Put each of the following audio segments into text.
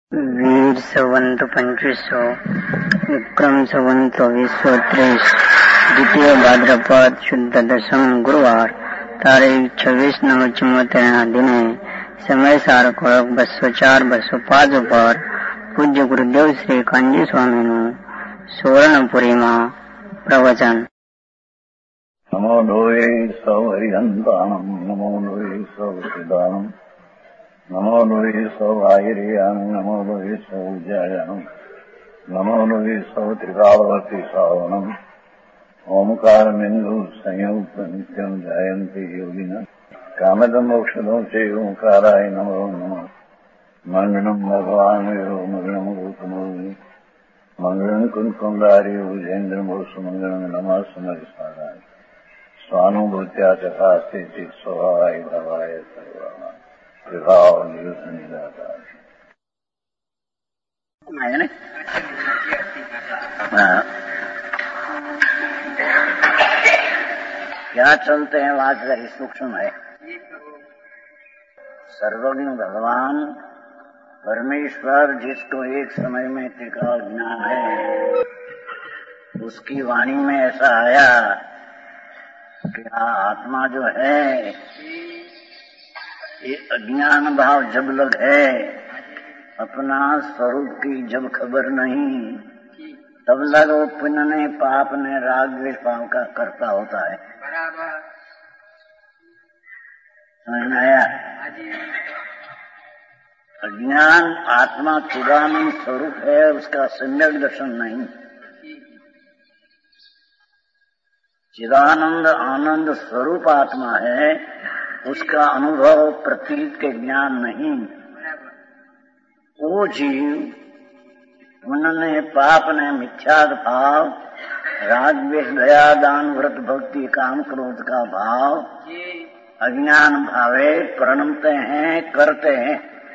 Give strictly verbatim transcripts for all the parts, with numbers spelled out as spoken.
वीर संवत पंचवीसो विक्रम संवत चौबीसो त्रीस द्वितीय भाद्रपद शुद्ध दशम गुरुवार तारीख छब्बीस नौ चौहत्तर दिने समय सार कोळक बसो चार बसो पांच पर पूज्य गुरुदेव श्री कांजी स्वामी नु सुवर्णपुरी में प्रवचन। नमो लोये सौहरिहंताणं नमो लोये सौसिदानं नमो लोये सौभागिर्यानं नमो लोये सौज्यायानं नमो लोये सौत्रिकावती सावनं ओंकारमिन्दु संयुक्त नित्यं जायन्ति योगिनः कामदमोक्षदं च ओंकाराय नमो नमः। मंगलम भगवान यो मंगलम गौतमोनि मंगलम कुंकुमधारी भुजेन्द्र मोसु मंगलम नमः समरिसाराय स्वानुभूत्या चकास्ते चित स्वभावाय भवाय सर्वाय प्रभाव निरुद्ध निराकार। क्या चलते हैं बात जरा सूक्ष्म है। सर्वज्ञ भगवान परमेश्वर जिसको एक समय में त्रिकाल ज्ञान है, उसकी वाणी में ऐसा आया कि आत्मा जो है ये अज्ञान भाव जब लग है, अपना स्वरूप की जब खबर नहीं, तब लग वो पुण्य ने पाप ने राग द्वेष भाव का करता होता है। समझ में आया? अज्ञान आत्मा चिदानंद स्वरूप है, उसका सम्यक दर्शन नहीं। चिदानंद आनंद स्वरूप आत्मा है, उसका अनुभव प्रतीत के ज्ञान नहीं। वो जीव उन्होंने पाप ने मिथ्या भाव राग द्वेष दया दान व्रत भक्ति काम क्रोध का भाव अज्ञान भावे प्रणमते हैं, करते हैं।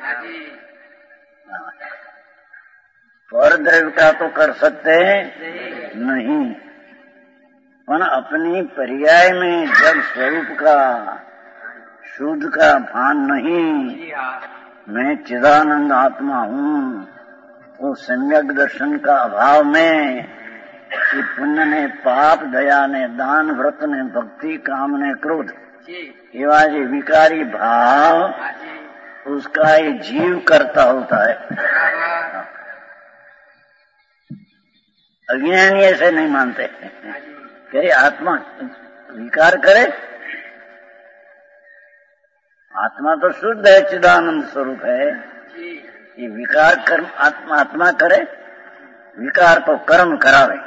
पर द्रव्यता तो कर सकते नहीं, पर अपनी पर्याय में जब स्वरूप का शुद्ध का भान नहीं, मैं चिदानंद आत्मा हूँ, वो सम्यक दर्शन का अभाव में कि पुण्य ने पाप दया ने दान व्रत ने भक्ति काम ने क्रोध एवा जो विकारी भाव उसका ये जीव करता होता है। अज्ञानी ऐसे नहीं मानते, कहे आत्मा विकार करे, आत्मा तो शुद्ध है, चिदानंद स्वरूप है, ये विकार कर्म आत्मा आत्मा करे, विकार तो कर्म करावे।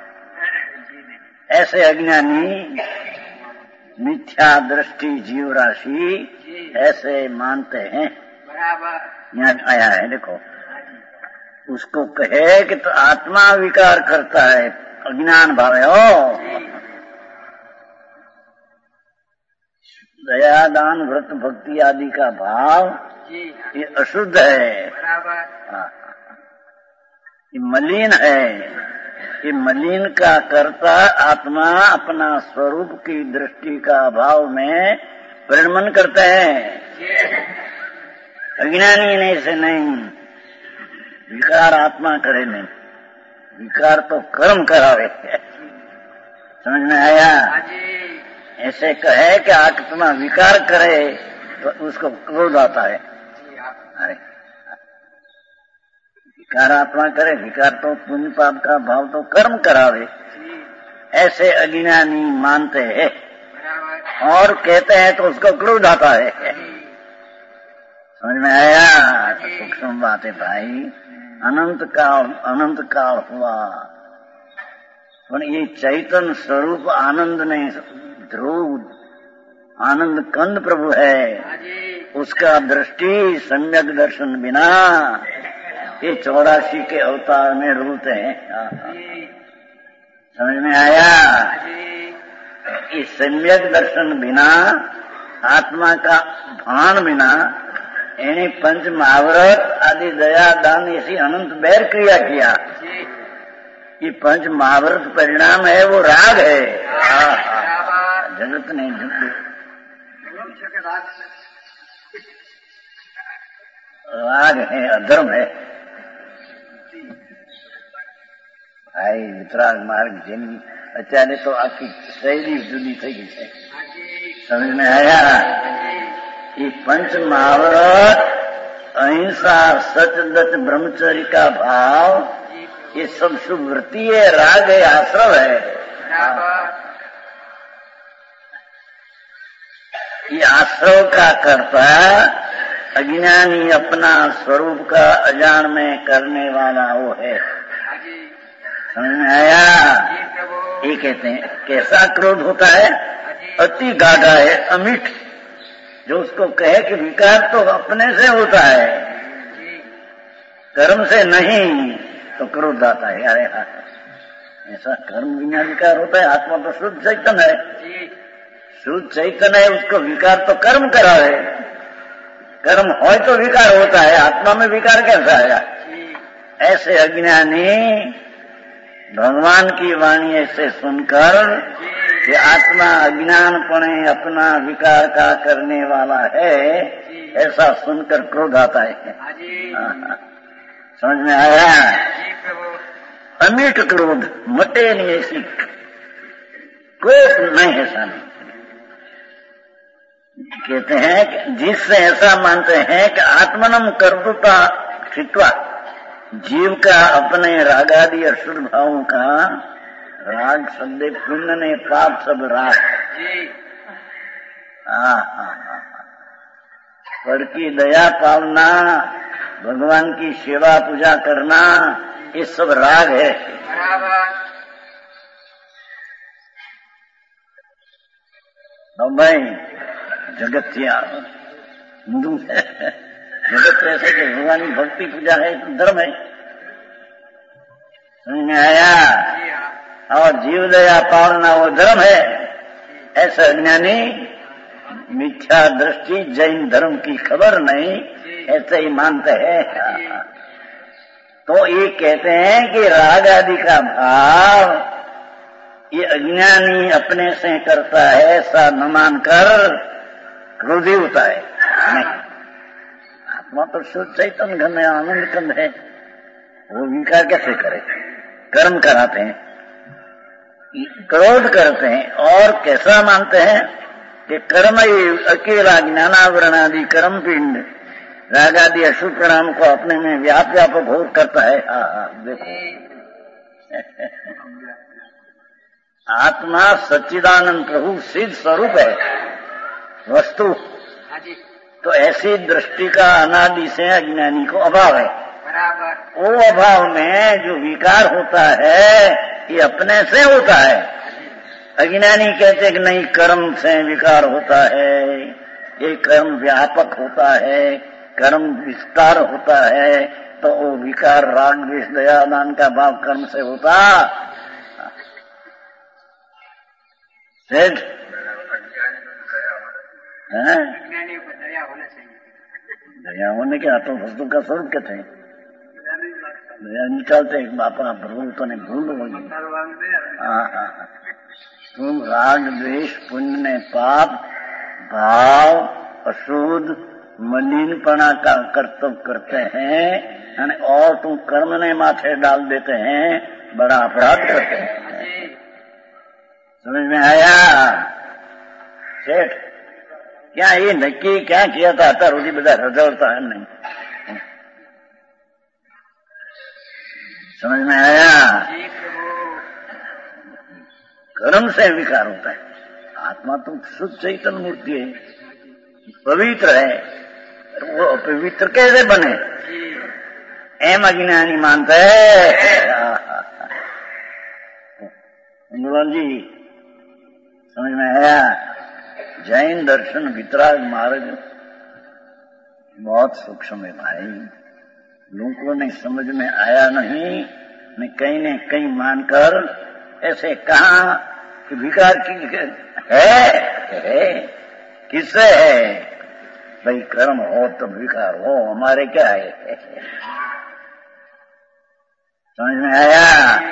ऐसे अज्ञानी मिथ्या दृष्टि जीव राशि ऐसे मानते हैं। यहाँ आया है देखो, उसको कहे कि तो आत्मा विकार करता है, अज्ञान भाव है। ओ दया दान व्रत भक्ति आदि का भाव ये अशुद्ध है, ये मलिन है। ये मलिन का करता आत्मा अपना स्वरूप की दृष्टि का अभाव में परिणमन करते हैं। अज्ञानी ने से नहीं, विकार आत्मा करे नहीं, विकार तो कर्म करावे। समझ में आया? ऐसे कहे कि आत्मा विकार करे तो उसको क्रोध आता है। अरे विकार आत्मा करे, विकार तो पुण्य पाप का भाव तो कर्म करावे। ऐसे अज्ञानी मानते हैं और कहते हैं तो उसको क्रोध आता है। समझ में आया? तो सूक्ष्म बात है भाई। अनंत काल अनंत काल हुआ, पर ये चैतन्य स्वरूप आनंद ने ध्रुव आनंद कंद प्रभु है, उसका दृष्टि सम्यक दर्शन बिना ये चौरासी के अवतार में रूप है। समझ में आया? इस सम्यक दर्शन बिना आत्मा का भान बिना यानी पंच महाव्रत आदि दया दान ऐसी अनंत बैर क्रिया किया। ये पंच महाव्रत परिणाम है, वो राग है। जगत नहीं राग है, अधर्म है। ભાઈ વિતરાગ માર્ગ જેની અત્યારે તો આખી શૈલી જુદી થઈ ગઈ છે. સમજ में आया? ये पंच महाव्रत, अहिंसा, सत्यव्रत, ब्रह्मचर्य का भाव, ये सब शुभ वृत्ति है, राग है, आश्रव है. ये आश्रव का करता अज्ञानी अपना स्वरूप का अजान में करने वाला वो है. समझ में आया? ये कहते हैं कैसा क्रोध होता है? अति गाढ़ा है, अमिट. जो उसको कहे कि विकार तो अपने से होता है, कर्म से नहीं, तो क्रोध आता है. अरे ऐसा कर्म बिना विकार होता है? आत्मा तो शुद्ध चैतन्य है. शुद्ध चैतन्य है, उसको विकार तो कर्म करा है. कर्म हो तो विकार होता है, आत्मा में विकार कैसा आया? ऐसे अज्ञानी भगवान की वाणी ऐसे सुनकर कि आत्मा अज्ञानपणे अपना विकार का करने वाला है, ऐसा सुनकर क्रोध आता है. समझ में आया? अमिट क्रोध, मटे नहीं, ऐसी क्रोध नहीं, ऐसा नहीं. कहते हैं कि जिससे ऐसा मानते हैं कि आत्मनम कर्तुता छित्वा, जीव का अपने रागादि अशुद्ध भावों का, राग शब्द पुण्य ने पाप सब राग. हाँ हाँ हाँ पर की दया पालना, भगवान की सेवा पूजा करना, ये सब राग है. तो भाई जगत हिंदू है, जगत ऐसे कि भगवान की भक्ति पूजा है, धर्म है. समझ में आया? और जीव दया पालना वो धर्म है. ऐसा ज्ञानी मिथ्या दृष्टि, जैन धर्म की खबर नहीं, ऐसे ही मानते हैं. तो ये कहते हैं कि राग आदि का भाव ये अज्ञानी अपने से करता है, ऐसा न मानकर क्रोधी होता है. नहीं, आत्मा तो शुद्ध चैतन्य घन है, आनंद कंद है, वो विकार कैसे करे? कर्म कराते हैं, क्रोध करते हैं. और कैसा मानते हैं कि कर्म ही अकेला ज्ञानावरण आदि कर्म पिंड राग आदि अशुभ परिणाम को अपने में व्याप व्याप भोग करता है. हाँ हाँ देखो, आत्मा सच्चिदानंद प्रभु सिद्ध स्वरूप है, वस्तु. तो ऐसी दृष्टि का अनादि से अज्ञानी को अभाव है. वो अभाव में जो विकार होता है ये अपने से होता है. अज्ञानी कहते कि नहीं, कर्म से विकार होता है, ये कर्म व्यापक होता है, कर्म विस्तार होता है. तो वो विकार राग द्वेष दया दान का भाव कर्म से होता है. दया होने के हाथों वस्तु का स्वरूप कहते हैं. दया निकालते हैं अपना प्रभु तो नहीं भूल होगी. हाँ हाँ तुम राग द्वेष पुण्य ने पाप भाव अशुद्ध मलिनपना का कर्तव्य करते हैं, और तुम कर्म ने माथे डाल देते हैं, बड़ा अपराध करते हैं. समझ में आया? सेठ क्या ये नक्की क्या किया था? आता रोजी बजा रजड़ता है नहीं. समझ में आया? कर्म से विकार होता है. आत्मा तो शुद्ध चैतन्य मूर्ति है, पवित्र है. वो अपवित्र कैसे बने? एम अज्ञानी मानता है. जी समझ में आया? जैन दर्शन वितराग मार्ग बहुत सूक्ष्म है भाई. लोगों ने समझ में आया नहीं, ने कहीं ने कहीं मानकर ऐसे कहा कि विकार की है, है किससे है? भाई कर्म हो तो विकार हो, हमारे क्या है? समझ में आया?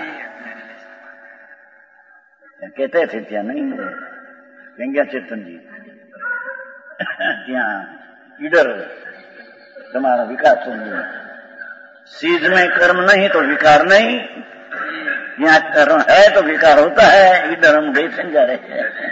कहते थे क्या नहीं गंगा चेतन जी ત્યાં इधर तुम्हारा विकास नहीं, सीध में कर्म नहीं तो विकार नहीं. यहाँ कर्म है तो विकार होता है, इधर हम गई समझा रहे हैं।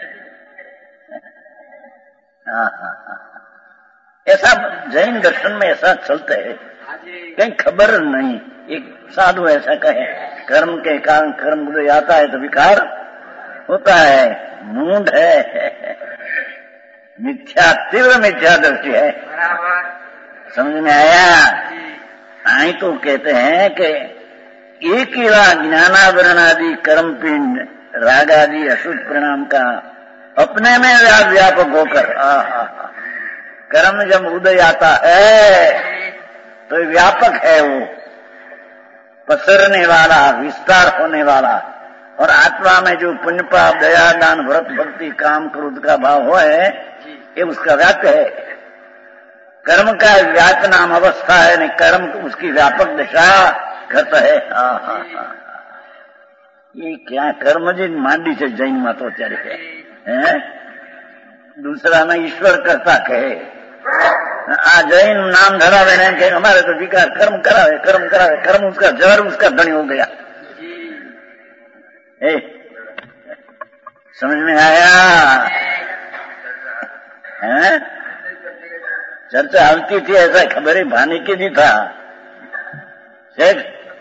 हाँ हाँ हाँ, ऐसा जैन दर्शन में ऐसा चलता है, कहीं खबर नहीं। एक साधु ऐसा कहे, कर्म के कारण कर्म उदय आता है तो विकार होता है, मूंड है, मिथ्या, तीव्र मिथ्या दृष्टि है। समझ में आया? आई तो कहते हैं कि एक ही ज्ञानावरण आदि कर्म पिंड राग आदि अशुद्ध परिणाम का अपने में व्यापक होकर, कर्म जब उदय आता है तो व्यापक है, वो पसरने वाला, विस्तार होने वाला। और आत्मा में जो पुण्य पाप दया दान व्रत भक्ति काम क्रोध का भाव हो है, ये उसका व्याप्य है। कर्म का व्याप्य नाम अवस्था है, नहीं कर्म उसकी व्यापक दिशा करता है। हाँ हाँ हाँ, ये क्या कर्म जी मांडी से जैन मत हो चले है, दूसरा में ईश्वर करता कहे, आ जैन नाम धरावे नहीं कहे हमारे तो विकार कर्म करावे कर्म करावे, कर्म उसका जहर उसका धनी हो गया। ए, समझ में आया है? चर्चा हलती थी, ऐसा खबर ही भाने की नहीं था। शेख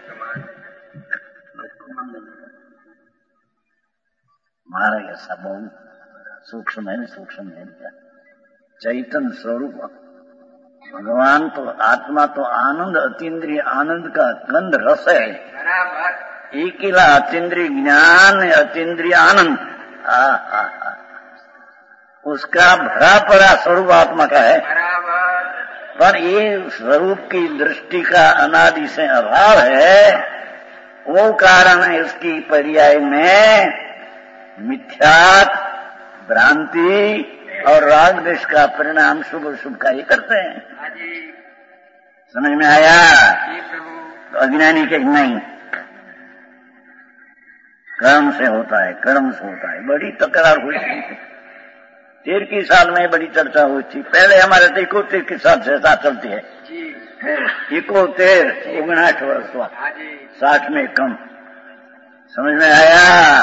महाराज ऐसा बहुत सूक्ष्म है, सूक्ष्म है क्या? चैतन्य स्वरूप भगवान तो आत्मा तो आनंद, अतीन्द्रिय आनंद का गंध रस है, एक ही अतीन्द्रिय ज्ञान, अतीन्द्रिय आनंद, आ, आ, आ, उसका भरा पड़ा स्वरूप आत्मा का है। पर ये स्वरूप की दृष्टि का अनादि से अभाव है, वो कारण है इसकी पर्याय में मिथ्यात, भ्रांति और राग द्वेष का परिणाम शुभ शुभ कार्य करते हैं। समझ में आया? तो अज्ञानी के नहीं, कर्म से होता है, कर्म से होता है। बड़ी तकरार हुई थी, तेर की साल में बड़ी चर्चा हुई थी। पहले हमारे तो इकोतेर के साथ से साथ चलती है, इकोतेर उगनाठ वर्ष हुआ, साठ में कम। समझ में आया?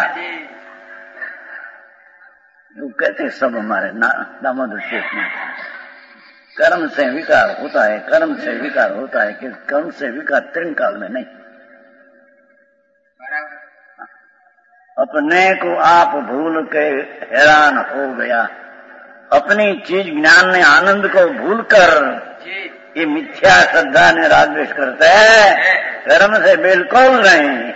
वो कहते सब हमारे दामोदर शेख में कर्म से विकार होता है, कर्म से विकार होता है कि कर्म से विकार तीन काल में नहीं। अपने को आप भूल के हैरान हो गया, अपनी चीज ज्ञान ने आनंद को भूलकर ये मिथ्या श्रद्धा ने राग द्वेष करते हैं, कर्म से बिल्कुल नहीं।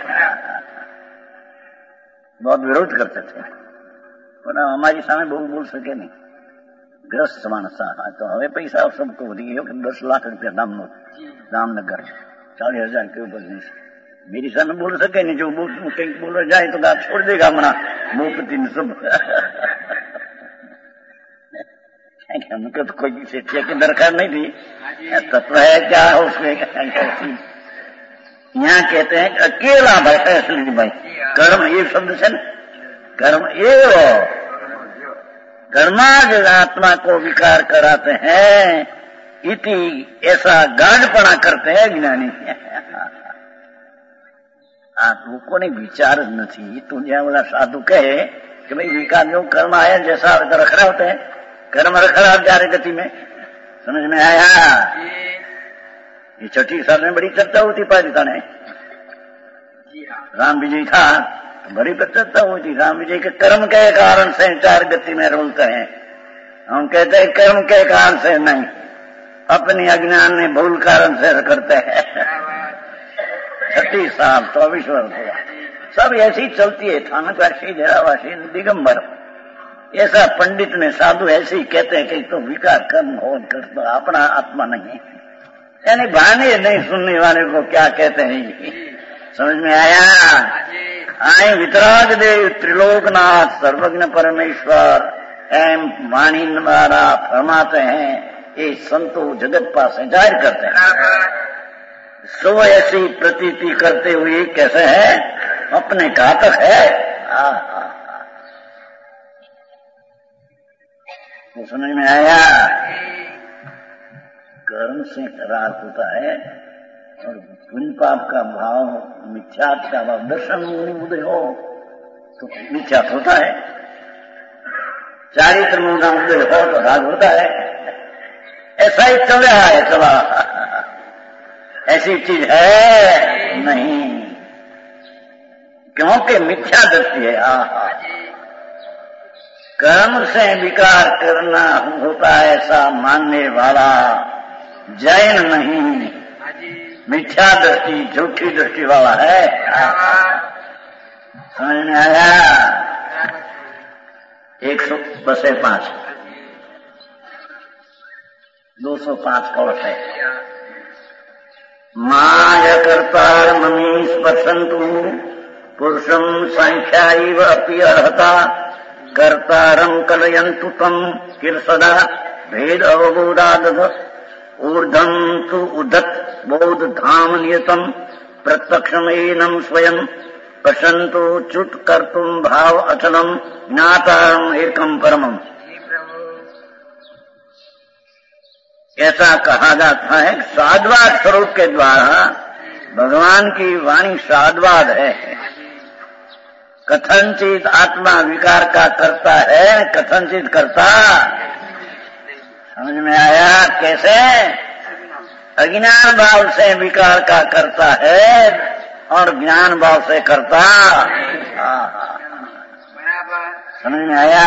बहुत विरोध करते थे, पर हमारी सामने बहु बोल सके नहीं। ग्रस्त मानस तो हमें पैसा सबको वधी गयो कि दस लाख रुपया दाम नो दामनगर चालीस हजार के ऊपर नहीं, मेरी सामने बोल सके नहीं। जो बोल कहीं बोला जाए तो बात छोड़ देगा मना मुफ्ती में सब। हमको तो कोई शिक्षा की दरकार नहीं थी, तत्व है क्या है उसमें। यहाँ कहते हैं अकेला भाई असली भाई कर्म, ये शब्द से न कर्म एव कर्माज आत्मा को विकार कराते हैं, इति ऐसा गाढ़पना करते हैं ज्ञानी। आप लोगों ने विचार नहीं, तो ज्યાં वाला साधु कहे कि भाई विकार जो कर्म आया जैसा रखड़ा होते हैं, कर्म रखड़ा जा रहे गति में। समझ में आया? ये छठी साल में बड़ी चर्चा होती पाकिस्तान है, राम विजय था बड़ी चर्चा हुई थी। राम विजय के कर्म के कारण से चार गति में रोलते हैं, हम कहते हैं कर्म के कारण से नहीं, अपनी अज्ञान ने भूल कारण से करते हैं। छत्तीस साल चौबीस वर्ष हुआ, सब ऐसी चलती है। थानकवासी डेरावासी दिगंबर ऐसा पंडित ने साधु ऐसे ही कहते हैं कि तो विकार कर्म हो कर तो अपना आत्मा नहीं, यानी भाने नहीं सुनने वाले को क्या कहते हैं। समझ में आया? आए वितराग देव त्रिलोकनाथ सर्वज्ञ परमेश्वर एम वाणी द्वारा फरमाते हैं, ये संतो जगत पास जाहिर करते हैं। सो ऐसी प्रतीति करते हुए कैसे है, अपने घातक है। आ, आ, आ। तो समझ में आया? कर्म से राग होता है, और पुण्य पाप का भाव, मिथ्या का भाव दर्शन उदय हो तो मिथ्या होता है, चारित्र मूर्धा उदय हो तो राग होता है। ऐसा ही चल रहा है, चला ऐसी चीज है नहीं, क्योंकि मिथ्या दृष्टि है। आहा, कर्म से विकार करना होता है ऐसा मानने वाला जैन नहीं, मिथ्या दृष्टि झूठी दृष्टि वाला है। समझ में आया? एक सौ बसे पांच दो सौ पांच कौश है। माय कर्तार ममी स्पर्शंतु पुरुषम संख्या इव अपि अर्हता कर्तारम कलयन्तु तम किरसदा भेद अवबोधाद ऊर्धम तु उदत बोध धाम नियतम प्रत्यक्षमेनम स्वयं पश्यन्तु च्युत कर्तुम भाव अचलम ज्ञातारम एकम परमम। ऐसा कहा जाता है, साधवाद स्वरूप के द्वारा भगवान की वाणी साधवाद है। कथनचित आत्मा विकार का करता है, कथनचित करता। समझ में आया? कैसे? अज्ञान भाव से विकार का करता है और ज्ञान भाव से करता। समझ में आया?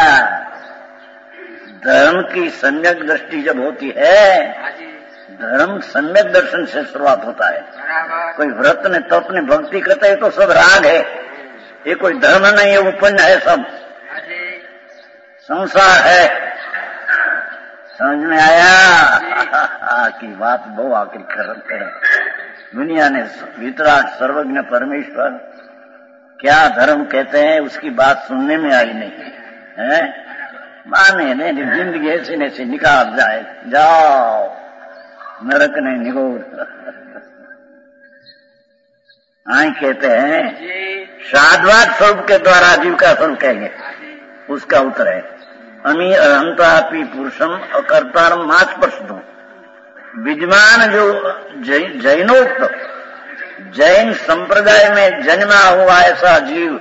धर्म की सम्यक दृष्टि जब होती है, धर्म सम्यक दर्शन से शुरुआत होता है। कोई व्रत ने तो अपने भक्ति करता है तो सब राग है, ये कोई धर्म नहीं है, उपन्न है, सब संसार है। समझ में आया कि बात बहु आखिर कर दुनिया ने वितराग सर्वज्ञ परमेश्वर क्या धर्म कहते हैं उसकी बात सुनने में आई नहीं है। माने नहीं, जिंदगी ऐसी ऐसी निकाल जाए, जाओ नरक नहीं निगोर। आई कहते हैं साधवाद स्वरूप के द्वारा जीव का स्वरूप कहेंगे, उसका उत्तर है अमी अहंतापि पुरुषम अकर्तारम मास प्रश्नो। विद्वान जो जैनोक्त जैन संप्रदाय में जन्मा हुआ ऐसा जीव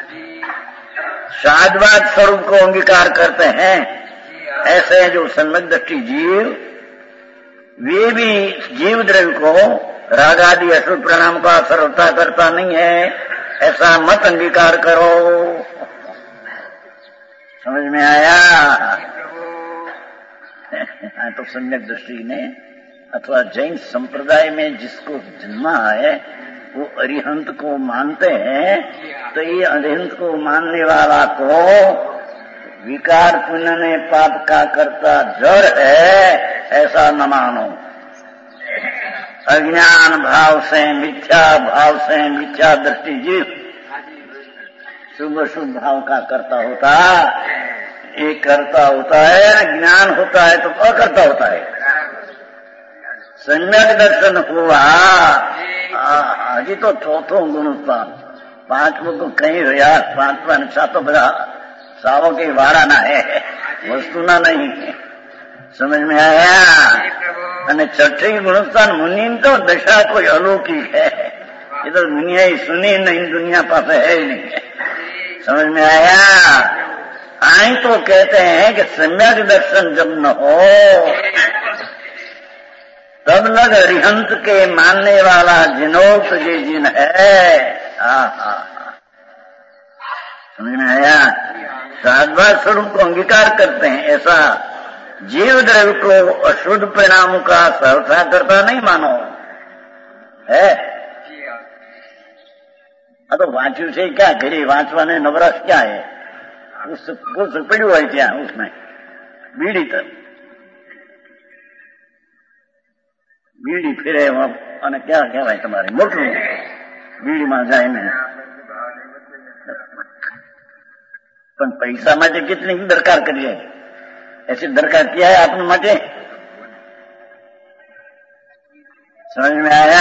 साधवाद स्वरूप को अंगीकार करते हैं, ऐसे जो सम्यक दृष्टि जीव, वे भी जीव द्रव्य को राग आदि अशुभ प्रणाम का सर्वता करता नहीं है, ऐसा मत अंगीकार करो। समझ में आया? तो सम्यक दृष्टि ने अथवा जैन संप्रदाय में जिसको जन्मा है वो अरिहंत को मानते हैं, तो ये अरिहंत को मानने वाला को विकार पुण्य ने पाप का करता जड़ है ऐसा न मानो। अज्ञान भाव से, मिथ्या भाव से, मिथ्या दृष्टि जीव शुभ शुभ भाव का करता होता, एक करता होता है, ज्ञान होता है तो अकर्ता होता है। सम्यक दर्शन हुआ हजी तो चौथो गुणोत्पाद, પાંચમું તો કઈ રહ્યા, પાંચમા ને સાતો બધા સાવો के वाड़ा ना है, वस्तु ना नहीं। समझ में आया? અને છઠ્ઠી ગુણોત્તાન મુનિ तो दशा कोई अलौकिक है, ये तो दुनिया ही सुनी नहीं, दुनिया पास है ही नहीं। समझ में आया? आई तो कहते हैं कि सम्यक दर्शन जब न हो तब लग अरिहंत के मानने वाला जिनोक्त जी जिन है। समझ में आया? साधवाद स्वरूप को अंगीकार करते हैं, ऐसा जीव द्रव्य को अशुद्ध परिणामों का सहसा करता नहीं मानो है। अब तो वांच्यू से क्या करिए, वांचवाने नवरस क्या है, उस पड़ू है क्या उसमें बीड़ी तक बीड़ी फिरे અને क्या કહેવાય તમારે મોટલું બીડીમાં જાય ને, પણ પૈસા માટે કેટલી દરકાર કરીએ, ऐसी दरकार किया है अपने मटे। समझ में आया?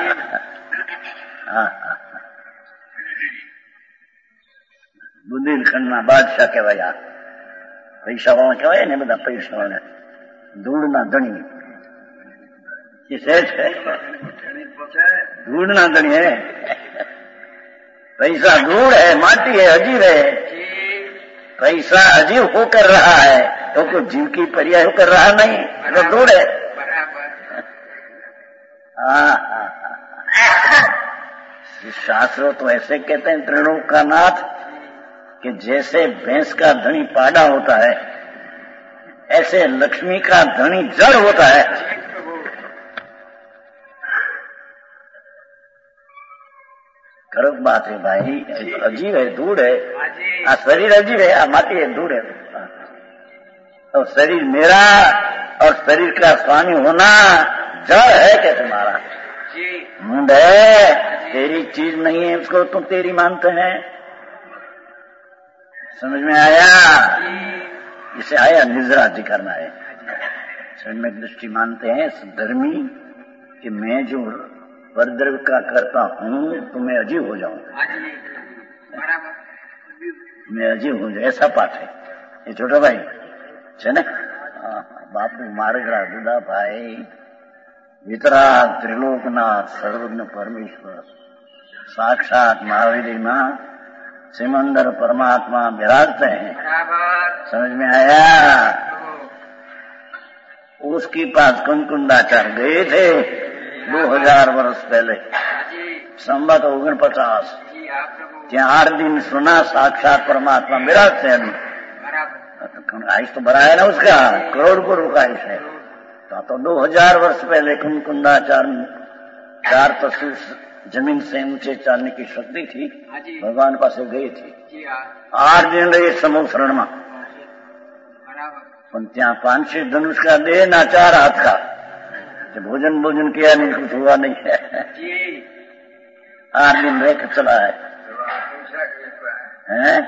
बुंदेलखंड में बादशाह कहवाया, पैसा वाला कहवाय ने બધા पैसा वाला धूल ना धनी ये सेठ है। धूड़ ना धनी है, पैसा धूड़ है, माटी है, अजीब है। पैसा अजीब होकर रहा है तो कोई जीव की पर्याय होकर रहा नहीं, तो धूड़ है। हाँ, शास्त्रों तो ऐसे कहते हैं त्रिलोक का नाथ कि जैसे भैंस का धनी पाड़ा होता है, ऐसे लक्ष्मी का धनी जड़ होता है। खरब बात है भाई, अजीब है, धूड़ है। आ शरीर अजीब है, आ माटी है, धूड़ है। और शरीर मेरा और शरीर का स्वामी होना जड़ है क्या तुम्हारा? मुंड है, तेरी चीज नहीं है, उसको तुम तेरी मानते हैं। समझ में आया? इसे आया निजराती करना है। समझ में दृष्टि मानते हैं धर्मी कि मैं जो परद्रव्य का करता हूँ तो मैं अजीब हो जाऊंगा, मैं अजीब हो जाऊँ, ऐसा पाठ है ये छोटा भाई है ना। बापू मारगड़ा दुदा भाई वितरा त्रिलोकनाथ सर्वज्ञ परमेश्वर साक्षात महावीर माँ सिमंदर परमात्मा विराजते हैं। समझ में आया? उसके पास कुंकुंडाचार्य गए थे दो हजार वर्ष पहले, संवत ओगन पचास, चार दिन सुना साक्षात परमात्मा विराजते हैं। आयुष तो बड़ा है ना उसका, करोड़ करोड़ का आयुष है। तो, तो दो हजार वर्ष पहले कुंकुंडाचार्य चार तस्वीर जमीन से ऊंचे चढ़ने की शक्ति थी, भगवान पास गए थे। आठ दिन रहे समूह शरण में, त्या पांच छह धनुष का दे ना चार हाथ का, जब भोजन भोजन किया नहीं, कुछ हुआ नहीं है। आठ दिन रह कर चला है, हैं?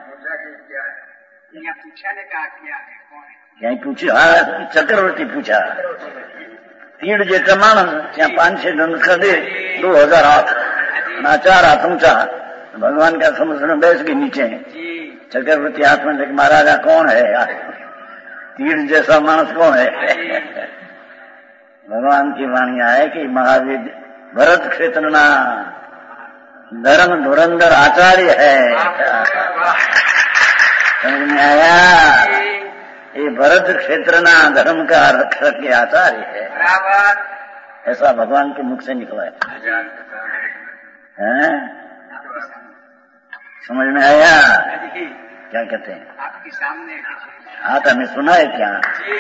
यही पूछी, हाँ चक्रवर्ती पूछा, तीड़ जेठा मानस त्या पांच छह धनुष का दे दो हजार हाथ ना चार हाथ ऊंचा, भगवान का समुद्र में बैठ गई नीचे। चक्रवर्ती हाथ में देख, महाराजा कौन है? तीड़ जैसा मानस कौन है? भगवान की वाणी आए कि महावीर भरत क्षेत्र ना धर्म धुरंधर आचार्य है। समझ में आया? ये भरत क्षेत्र ना धर्म का रक्षक के आचार्य है, ऐसा भगवान के मुख से निकला है। समझ में आया? क्या कहते हैं? आपके सामने हाँ तो हमें सुना है क्या?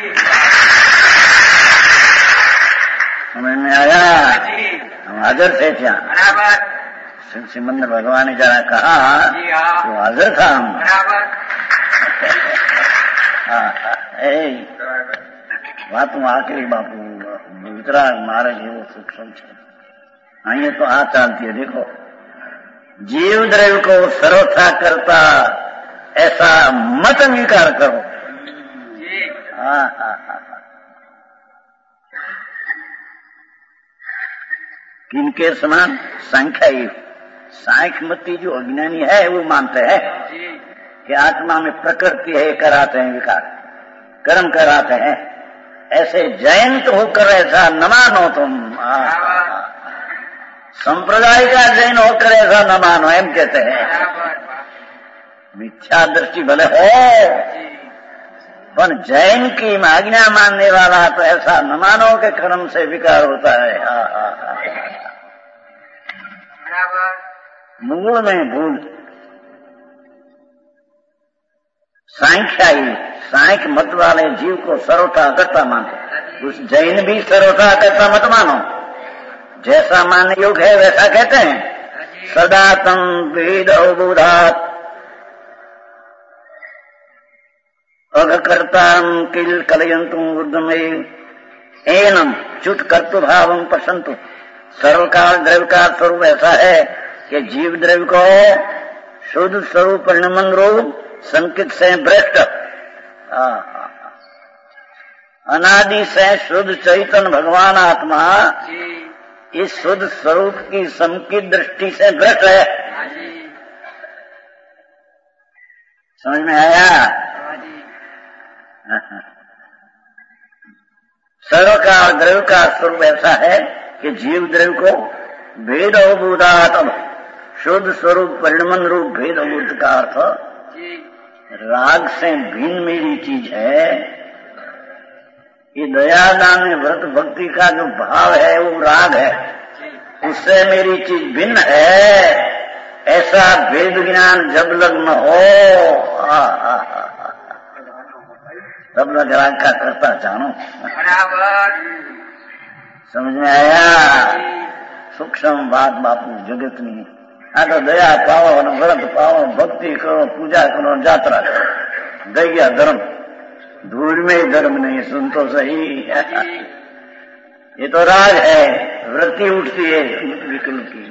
समझ में आया? हम हाजिर थे क्या? सिमंदर भगवान ने जरा कहा तो हाजिर था हम। વાત હું આખરી બાપુ વિતરાગ મારે જેવો સૂક્ષ્મ છે। અહીંયા તો આ ચાલતી है, देखो जीव द्रव्य को सर्वथा करता ऐसा मत अंगीकार करो। हाँ हाँ हाँ किनके समान? सांख्यायी सांख्यमती जो अज्ञानी है वो मानते हैं कि आत्मा में प्रकृति है, कराते हैं विकार, कर्म कराते हैं। ऐसे जयंत होकर ऐसा न मानो तुम। संप्रदाय का जैन होकर ऐसा न मानो, एम कहते हैं। मिथ्या दृष्टि भले हो, पर जैन की आज्ञा मानने वाला तो ऐसा न मानो कि कर्म से विकार होता है। हा, हा, हा। मूल में भूल। सांख्यायी सांख्य मत वाले जीव को सर्वथा करता मानो, उस जैन भी सर्वथा करता मत मानो। जैसा मान योग है वैसा कहते हैं। सदा तम वेद अवबोधात अघकर्ता किल कलयंतु ऊर्ध्वमेव एनम च्युत कर्तु भावं पश्यन्तु। सर्वकाल द्रव्य का स्वरूप ऐसा है कि जीव द्रव्य को शुद्ध स्वरूप परिणमन रूप संकित से भ्रष्ट, अनादि से शुद्ध चैतन्य भगवान आत्मा इस शुद्ध स्वरूप की संकित दृष्टि से भ्रष्ट है। समझ में आया? सर्व का द्रव्य का स्वरूप ऐसा है कि जीव द्रव्य को भेद अवबोधात शुद्ध स्वरूप परिणमन रूप भेद अवबोध का अर्थ राग से भिन्न मेरी चीज है। ये दया दान व्रत भक्ति का जो भाव है वो राग है, उससे मेरी चीज भिन्न है। ऐसा भेद ज्ञान जब लग न हो तब लग राग का करता जानो। समझ में आया? सूक्ष्म बात बापू जगत नहीं। आ तो दया पाओ, व्रत पाओ, भक्ति करो, पूजा करो, यात्रा करो, दैया धर्म धूल में धर्म नहीं। सुन तो सही, ये तो राग है, वृत्ति उठती है विकल्प की,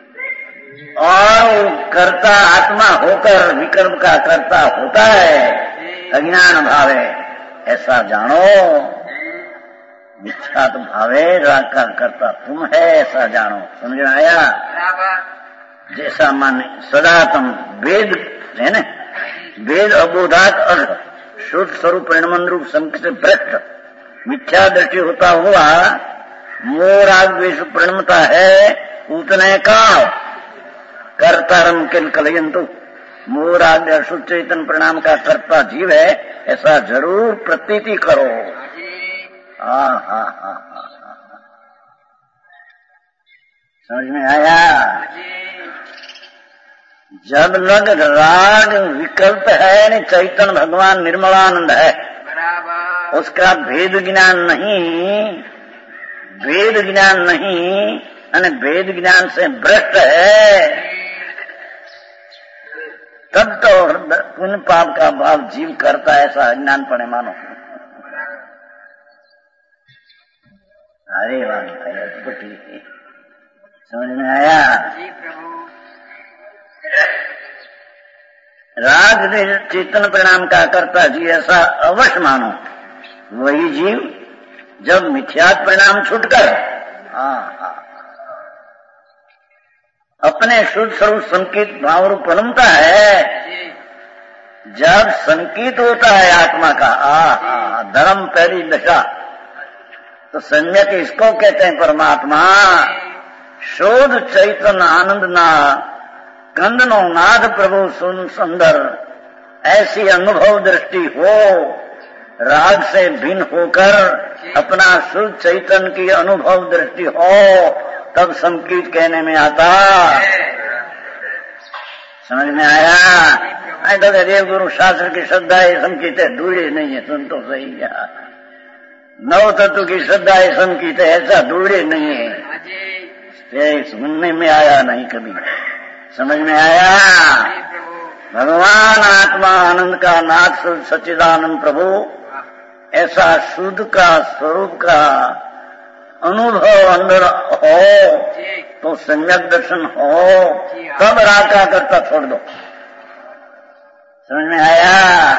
और कर्ता आत्मा होकर विकल्प का कर्ता होता है, अज्ञान भावे। ऐसा जानो, मिथ्यात्व भावे राग का कर्ता तुम है, ऐसा जानो। समझ में आया? जैसा माने सदातम वेद है न, वेद अबोधात अर्थ शुद्ध स्वरूप परिणमन रूप संक से भ्रष्ट मिथ्या दृष्टि होता हुआ मोह राग द्वेष परिणमता है, उतने का कर्तारम किल कलयंतु। मोह राग अशुद्ध चेतन परिणाम का कर्ता जीव है, ऐसा जरूर प्रतीति करो। हा हा हा समझ में आया? जब लग राग विकल्प है न, चैतन्य भगवान निर्मलानंद है, उसका भेद ज्ञान नहीं, भेद ज्ञान नहीं, अने भेद ज्ञान से भ्रष्ट है, तब तो पुण्य पाप का भाव जीव करता है, ऐसा अज्ञान पड़े मानो। अरे वाह, समझ में आया? राग चेतन परिणाम का कर्ता जी ऐसा अवश्य मानो। वही जीव जब मिथ्यात्व परिणाम छूटकर अपने शुद्ध स्वरूप संकेत भाव रूप बनता है, जब संकेत होता है आत्मा का, आ धर्म पहली दशा, तो सम्यक इसको कहते हैं परमात्मा। शोध चैतन्य आनंद ना कंदनो नाद प्रभु सुन सुंदर, ऐसी अनुभव दृष्टि हो, राग से भिन्न होकर अपना शुद्ध चैतन्य की अनुभव दृष्टि हो, तब संकीर्त कहने में आता। समझ में आया? आई तो देव गुरु शास्त्र की श्रद्धा है, संकीत है, दूरे नहीं है। सुन तो सही है, नव तत्व की श्रद्धा है, संकीत है, ऐसा दूरे नहीं है। सुनने में आया नहीं कभी, समझ में आया? भगवान आत्मा आनंद का नाथ शुद्ध सच्चिदानंद प्रभु, ऐसा शुद्ध का स्वरूप का अनुभव अंदर हो, तो सम्यक दर्शन हो, तब राग का करता छोड़ दो। समझ में आया?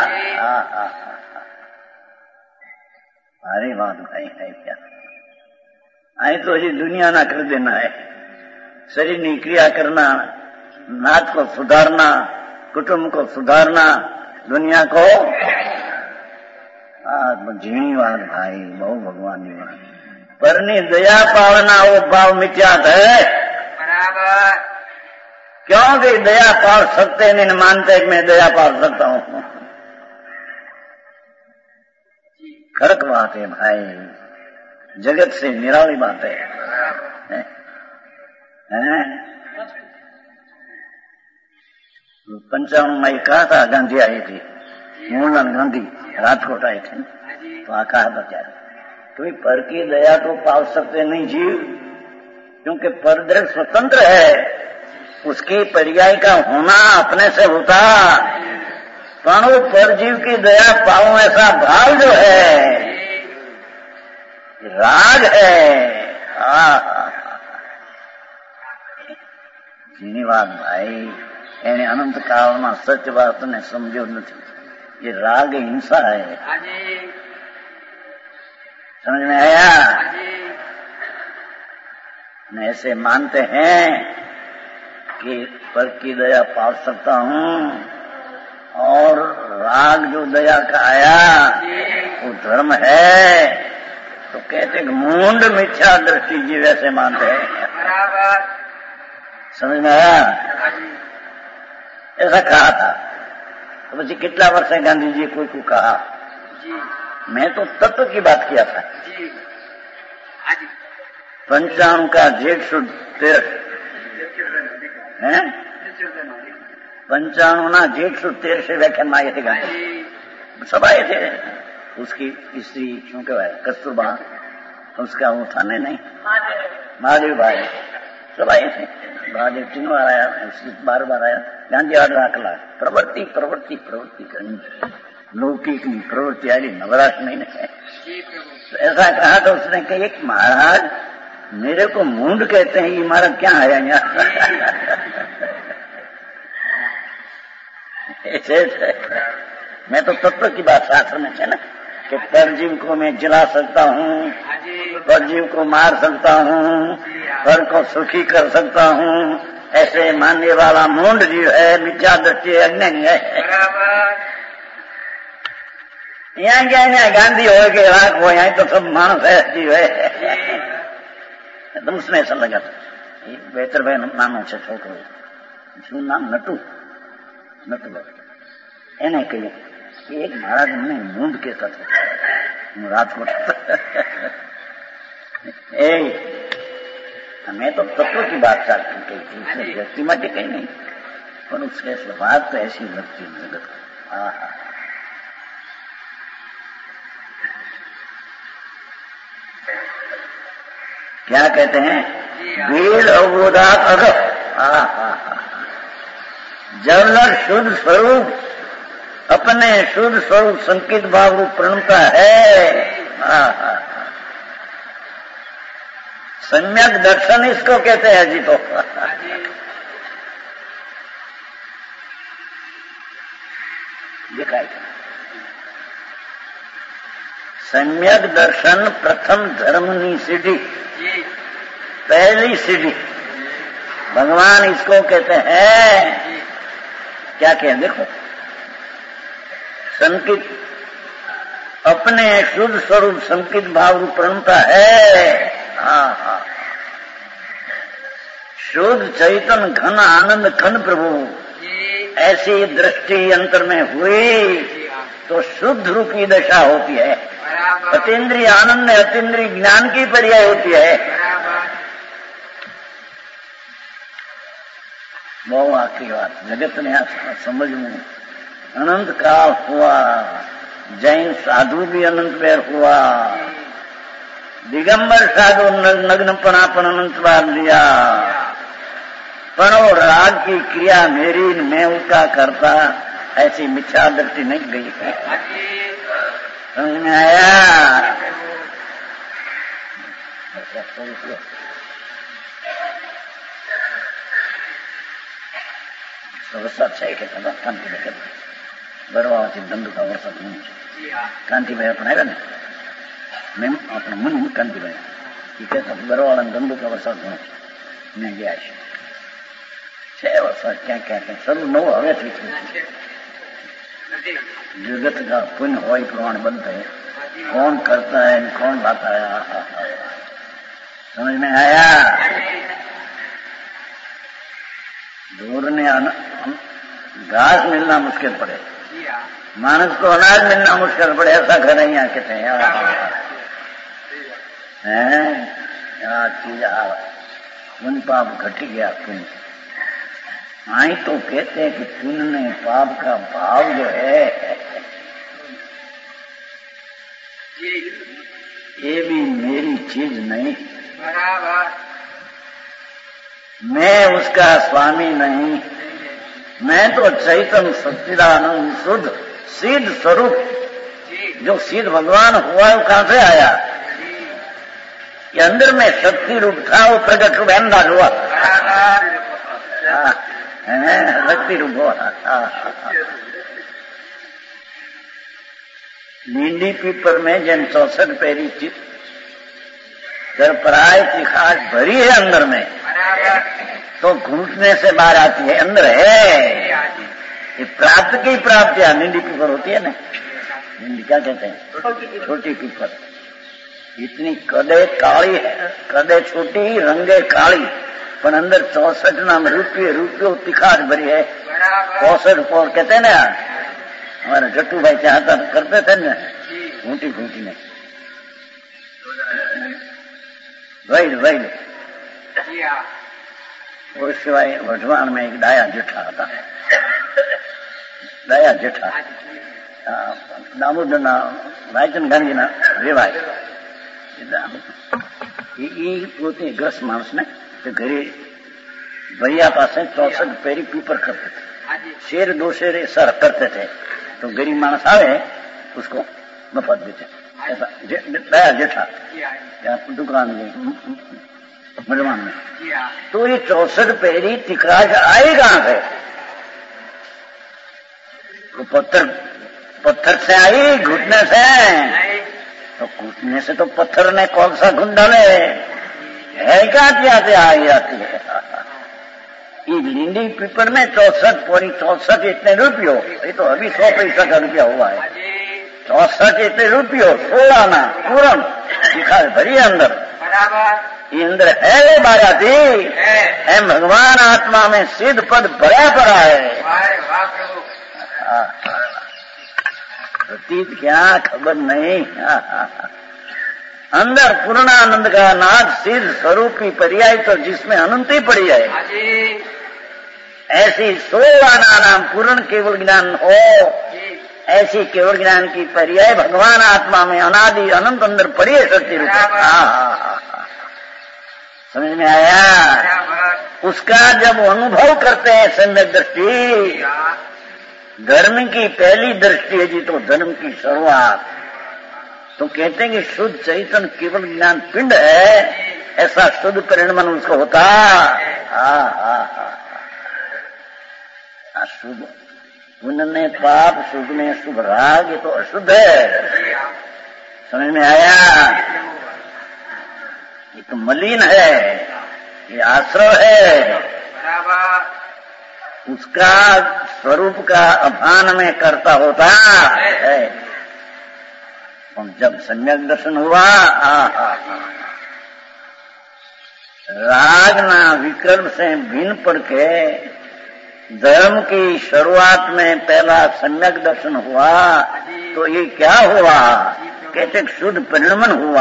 अरे बात भाई है क्या? आई तो अजी दुनिया ना कर देना है, शरीर की क्रिया करना, नाथ को सुधारना, कुटुंब को सुधारना, दुनिया को झीणी बात भाई, बहु भगवान की बात। परनी दया पावना वो भाव मिथ्यात है, बराबर। क्योंकि दया पाल सकते नहीं मानते कि मैं दया पाल सकता हूँ। फर्क बात है भाई, जगत से निराली बात है, है? है? पंचावन में कहा था, गांधी आई थी, मोहनलाल गांधी राजकोट आए थे, तो आ कहा था क्या, कोई पर की दया तो पाल सकते नहीं जीव, क्योंकि परद्रव्य स्वतंत्र है, उसकी पर्याय का होना अपने से होता, पर वो परजीव की दया पाऊं ऐसा भाव जो है राग है। धन्यवाद भाई, એને અનંત કાળમાં સત્ય વાતને સમજ્યો નથી, ये राग हिंसा है। समझ में आया? ऐसे मानते हैं कि पर की दया पा सकता हूँ, और राग जो दया का आया वो धर्म है, तो कहते मूंड मिथ्या दृष्टि जी वैसे मानते हैं। समझ में आया? ऐसा कहा था। तो પછી કેટલા વર્ષે ગાંધીજીએ કોઈ को कहा, मैं तो तत्व की बात किया था। पंचाणु का जेठ शुद्ध तेरह है, पंचाणु ना जेठ शुद्ध तेरह से व्याख्यान में आए थे गांधी, सब आए थे। उसकी स्त्री क्यों कहवाए कस्तूरबा, उसका वो था नहीं नहीं महादेव भाई, सब आए थे। महादेव तीन बार आया, बार बार आया। गांधी आठ दाखला प्रवृत्ति प्रवृत्ति प्रवृत्ति करनी, लौकिक की प्रवृत्ति आई नवराश नहीं है। तो ऐसा कहा तो उसने कहा एक महाराज मेरे को मूंड कहते हैं, ये महाराज क्या आया यहाँ? ऐसे मैं तो तत्व की बात शास्त्र में है ना कि परजीव को मैं जला सकता हूँ, परजीव को मार सकता हूँ, पर को सुखी कर सकता हूँ, ऐसे मानने वाला मूंड जीव है, मिथ्या दृष्टि अज्ञानी है। यहाँ क्या यहाँ गांधी हो के राख हो, यहाँ तो सब मानस है, जीव है। तो उसने ऐसा लगा था बेहतर भाई नानो છે છોકરો, શું નામ નટુ નટુ એને કહ્યું कि एक महाराज हमने मूंड कहता था राजकोट। मैं तो तत्व की बात चाहती कही थी, उसने व्यक्ति माटे कहीं नहीं, पर उसके बात तो ऐसी लगती है जगत को। हाँ क्या कहते हैं, वेद अवबोधात अग, जब लग शुद्ध स्वरूप अपने शुद्ध स्वरूप संकित भाव रूप प्रणता है। सम्यक दर्शन इसको कहते हैं जी। तो दिखाई सम्यक दर्शन प्रथम धर्मनी सीढ़ी, पहली सीढ़ी भगवान इसको कहते हैं। क्या कहें देखो, संकित अपने शुद्ध स्वरूप संकित भाव रूप प्रणता है। हाँ हाँ शुद्ध चैतन्य घन आनंद घन प्रभु, ऐसी दृष्टि अंतर में हुई तो शुद्ध रूपी दशा होती है। अतीन्द्रिय आनंद में अतीन्द्रिय ज्ञान की पर्याय होती है। बहुत आखिरी बात जगत ने समझ में, अनंत काल हुआ, जैन साधु भी अनंत बेर हुआ, दिगंबर साधु नग्नपणापन अनंत बार लिया, पर वो राग की क्रिया मेरी मैं उसका करता, ऐसी मिथ्या दृष्टि नहीं गई है। समझ में आया? वरसाद છે કે ખબર કાંતિભાઈ કે બરવાથી દંડુ કા વરસાદ નહીં કાંતિભાઈ આપણે આવ્યા ને મેં આપણે મુનિ કાંતિભાઈ એ કહેતા બરવાળા દંડુ કા વરસાદ નહીં મેં ગયા છે છે વરસાદ ક્યાં ક્યાં ક્યાં સર્વ નવું હવે થઈ जगत का पुण्य हो प्रमाण बनता है, कौन करता है कौन लाता है। समझ में आया? दूर ने घास मिलना मुश्किल पड़े, मानस को अनाज मिलना मुश्किल पड़े, ऐसा घर यहाँ कहते हैं चीज पुण्य पाप घट गया पुण्य। आई तो कहते हैं कि पुण्य पाप का भाव जो है ये भी मेरी चीज नहीं, बराबर मैं उसका स्वामी नहीं, मैं तो चैतन्य सच्चिदानंद शुद्ध सिद्ध स्वरूप, जो सिद्ध भगवान हुआ वो कहां से आया? ये अंदर में शक्ति रूप था, वो प्रकट रूप अंदाज हुआ, शक्ति रूप हुआ। नींदी पीपर में जन चौसठ पैरी थी, पराय की खास भरी है अंदर में, तो घूटने से बाहर आती है, अंदर है। ये प्राप्त की प्राप्तियां नींदी पीपर होती है ना, नींदी क्या कहते हैं? छोटी पीपर, इतनी कदे काली है, कदे छोटी रंगे काली, पर अंदर चौसठ नाम रूपिये रूपियो तिखार भरी है। चौसठ पौर कहते हैं ना, हमारे जट्टू भाई चाहता करते थे ना घूटी घूटी में वही वही। और सिवाय वर्धमान में एक डाया जेठा था, डाया जेठा दामोदर भाईचंद गांधी ना रेवाय पोते ग्रस्त मानस ने घरे भैया पास चौसठ पेरी पीपर करते थे, शेर दो शेर सर करते थे, तो गरीब मानस आवे उसको मफत देते। ऐसा दया जेठा दुकान में मजमान में। तो ये चौसठ पेरी तिकराज आए कहां से? तो पत्थर पत्थर से आई, घुटने से? तो घुटने से तो पत्थर ने कौन सा घुन डाले है, क्या क्या से आई आती है। ये लिंडी पीपर में चौसठ पूरी चौसठ इतने रुपयो, ये तो अभी सौ पैसा का रुपया हुआ है। चौसठ इतने रुपयो सोलह ना पूरन दिखा भरी अंदर, ये अंदर है वे बाया थी है भगवान आत्मा में सिद्ध पद भरा पड़ा है। प्रतीत क्या खबर नहीं, अंदर पूर्णानंद का नाद सिद्ध स्वरूपी पर्याय तो जिसमें अनंत ही पड़ी है। ऐसी सोलह नाम पूर्ण केवल ज्ञान हो, ऐसी केवल ज्ञान की पर्याय भगवान आत्मा में अनादि अनंत अंदर पड़ी है सत्य रूप। समझ में आया? उसका जब अनुभव करते हैं सम्यक दृष्टि, धर्म की पहली दृष्टि है जी, तो धर्म की शुरुआत तो कहते हैं कि शुद्ध चैतन्य केवल ज्ञान पिंड है, ऐसा शुद्ध परिणमन उसको होता। हाँ हाँ हाँ शुद्ध पुण्य में पाप, शुद्ध में शुभ राग, ये तो अशुद्ध है। समझ में आया? ये तो मलिन है, ये आश्रय है, उसका स्वरूप का अभान में करता होता है। और जब सम्यक दर्शन हुआ, राग ना विकल्प से भिन्न पड़ के धर्म की शुरुआत में पहला सम्यक दर्शन हुआ, तो ये क्या हुआ? कहते शुद्ध परिणमन हुआ।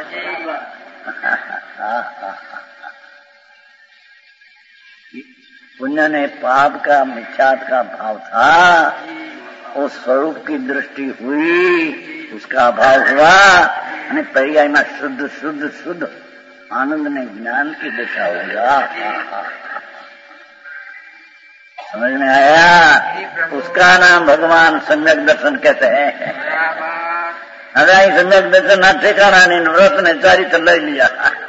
पुण्य ने पाप का मिथ्यात का भाव था, उस स्वरूप की दृष्टि हुई, उसका अभाव हुआ, यानी पर्याय में शुद्ध शुद्ध शुद्ध आनंद में ज्ञान की दिशा होगा। समझ में आया? उसका नाम भगवान सम्यक दर्शन कहते हैं। अगर सम्यक दर्शन ना ठिकाना नहीं, व्रत ने चारित्र ले लिया,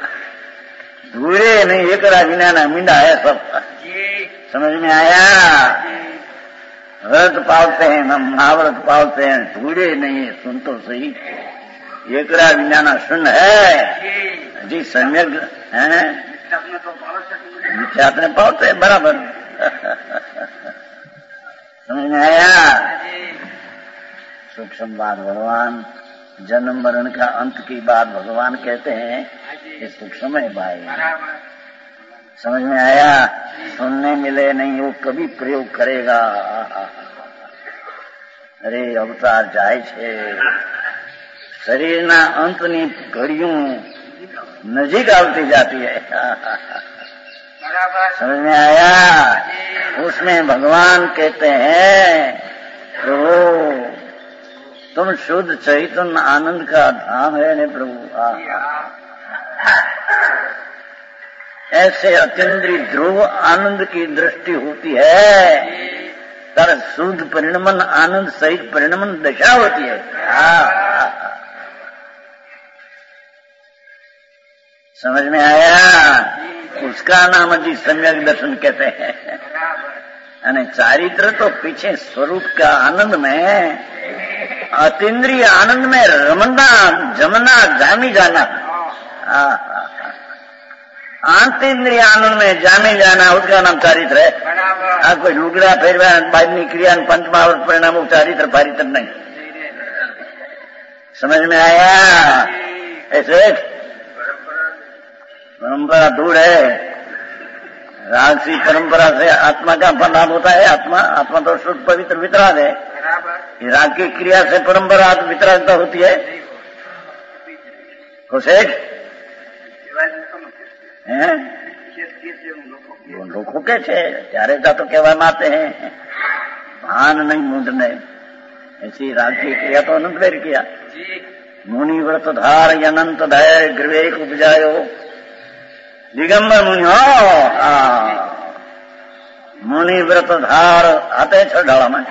धूरे नहीं एक विना मींडा है सब। समझ में आया? व्रत पालते हैं, हम महाव्रत पालते हैं, धूरे नहीं है, सुन तो सही, एकरा विज्ञाना सुन है जी, सम्यक है मिथ्यात्व पालते हैं बराबर। समझ में आया? सूक्ष्म बात भगवान जन्म मरण का अंत की बात भगवान कहते हैं, ये सूक्ष्म है भाई। समझ में आया? सुनने मिले नहीं, वो कभी प्रयोग करेगा। अरे अवतार जाए छे, शरीरना अंतनी घड़ियों नजीक आवती जाती है। समझ में आया? उसमें भगवान कहते हैं प्रभु तुम शुद्ध चैतन्य आनंद का धाम है ने प्रभु। ऐसे अतीन्द्रिय ध्रुव आनंद की दृष्टि होती है, तर शुद्ध परिणमन आनंद सहित परिणमन दशा होती है। समझ में आया? उसका नाम जी सम्यक दर्शन कहते हैं। અને चारित्र तो पीछे स्वरूप का आनंद में, अतीन्द्रिय आनंद में रमना जमना जामी जाना, आंतरिंद्रिय आनंद में जामी जाना, उसका नाम चारित्र है। आ कोई लुगड़ा फेरवा बादनी क्रिया पंचमावृत परिणाम चारित्र पारित्र नहीं। समझ में आया? ऐसे परंपरा दूर है। राजसी परंपरा से आत्मा का लाभ होता है। आत्मा आत्मा तो शुद्ध पवित्र वितराग है। राग की क्रिया से परंपरा वितरागता होती है। कुशेठ लोगों के छे त्यारे जा तो कहवा आते हैं भान नहीं मूंदने। ऐसी राग की क्रिया तो अनंत वेर किया। मुनि व्रत धार अनंत धैर्य ग्रीवेक उपजायो दिगंबर मुनि हो। मुनि व्रत धार आते छ ढाला में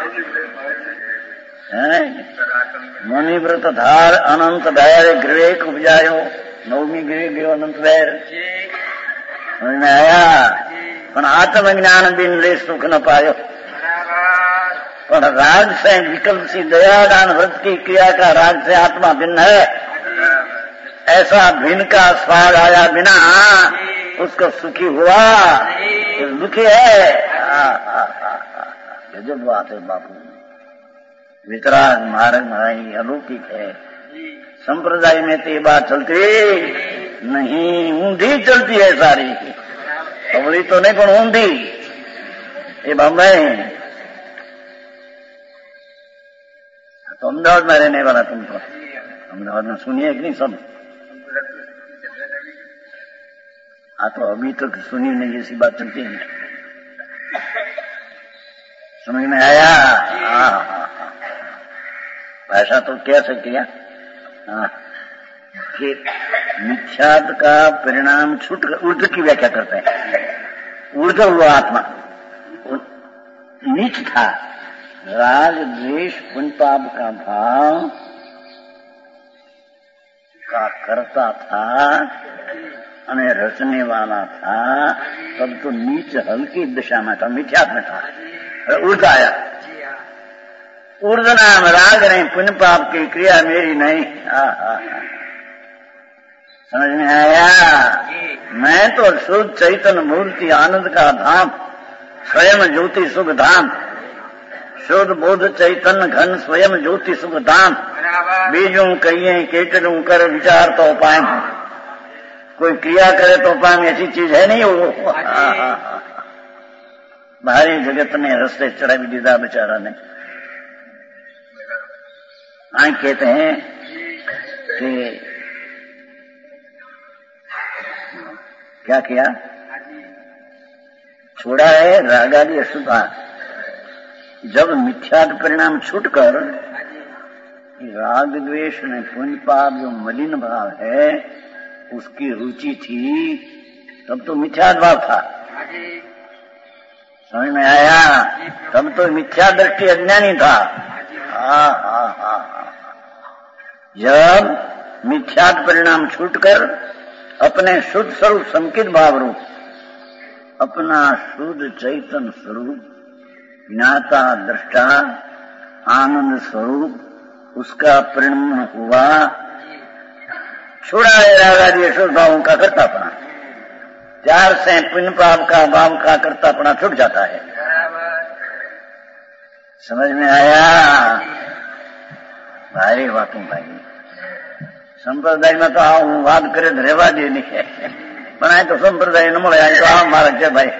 मुनि व्रत धार अनंत धैर्य ग्रीवेक उपजायो। नवमी गिरी गयो अनंत वैर समझ में आया। पर आत्मज्ञान बिन ले सुख न पायो। पर राग से विकल्प सी दयादान व्रत की क्रिया का राग से आत्मा भिन्न है। ऐसा भिन्न का स्वाद आया बिना उसको सुखी हुआ तो दुखी है। गजब बात है बापू। वितराग मार्ग भाई अलौकिक है। संप्रदाय में तो ये बात चलती नहीं, ऊंधी चलती है सारी। अवली तो नहीं पर ऊंधी। ये बम्बई तो अहमदाबाद में रहने वाला तुम तो अहमदाबाद में सुनिए कि नहीं सब। हाँ तो अभी तक तो सुनी नहीं ऐसी बात चलती है। समझ में आया। हाँ हाँ हाँ भाषा तो कैसे किया हाँ कि मिथ्यात्व का परिणाम छूट ऊर्ध्व की व्याख्या करते हैं। ऊर्ध्व हुआ आत्मा नीच था। राग द्वेष पुण्य पाप का भाव का करता था અને रचने वाला था। तब तो नीच हल्की दिशा में था, मिथ्यात्व में था। ऊर्ध्व आया। ऊर्ध्व नाम राग नहीं, पुण्य पाप की क्रिया मेरी नहीं। आ, आ, आ। समझ में आया। मैं तो शुद्ध चैतन्य मूर्ति आनंद का धाम स्वयं ज्योति सुख धाम। शुद्ध बोध चैतन्य घन स्वयं ज्योति सुख धाम। बीजू कहिए केटरू कर विचार तो उपाय। कोई क्रिया करे तो उपाय ऐसी चीज है नहीं वो। भारी जगत ने रस्ते चढ़ा भी दीदा बेचारा ने। आए कहते हैं कि क्या किया छोड़ा है रागादि अशुद्धा। जब मिथ्यात्व परिणाम छूटकर राग द्वेष ने पुण्य पाप जो मलिन भाव है उसकी रुचि थी, तब तो मिथ्या भाव था। समझ में आया। तब तो मिथ्या दृष्टि अज्ञानी था। हाँ हाँ हाँ। जब मिथ्यात्व परिणाम छूटकर अपने शुद्ध स्वरूप संकित भाव रूप अपना शुद्ध चैतन्य स्वरूप ज्ञाता दृष्टा आनंद स्वरूप उसका परिणाम हुआ। छोड़ा है रागादि अशुद्ध भावों का करतापना। चार से पुण्य पाप का भाव का करतापना छूट जाता है। समझ में आया। भारी बातों भाई संप्रदाय में तो आऊं बात करे रेवा दे नहीं है बनाए तो संप्रदाय न મળે तो आ मार्ग છે भाई।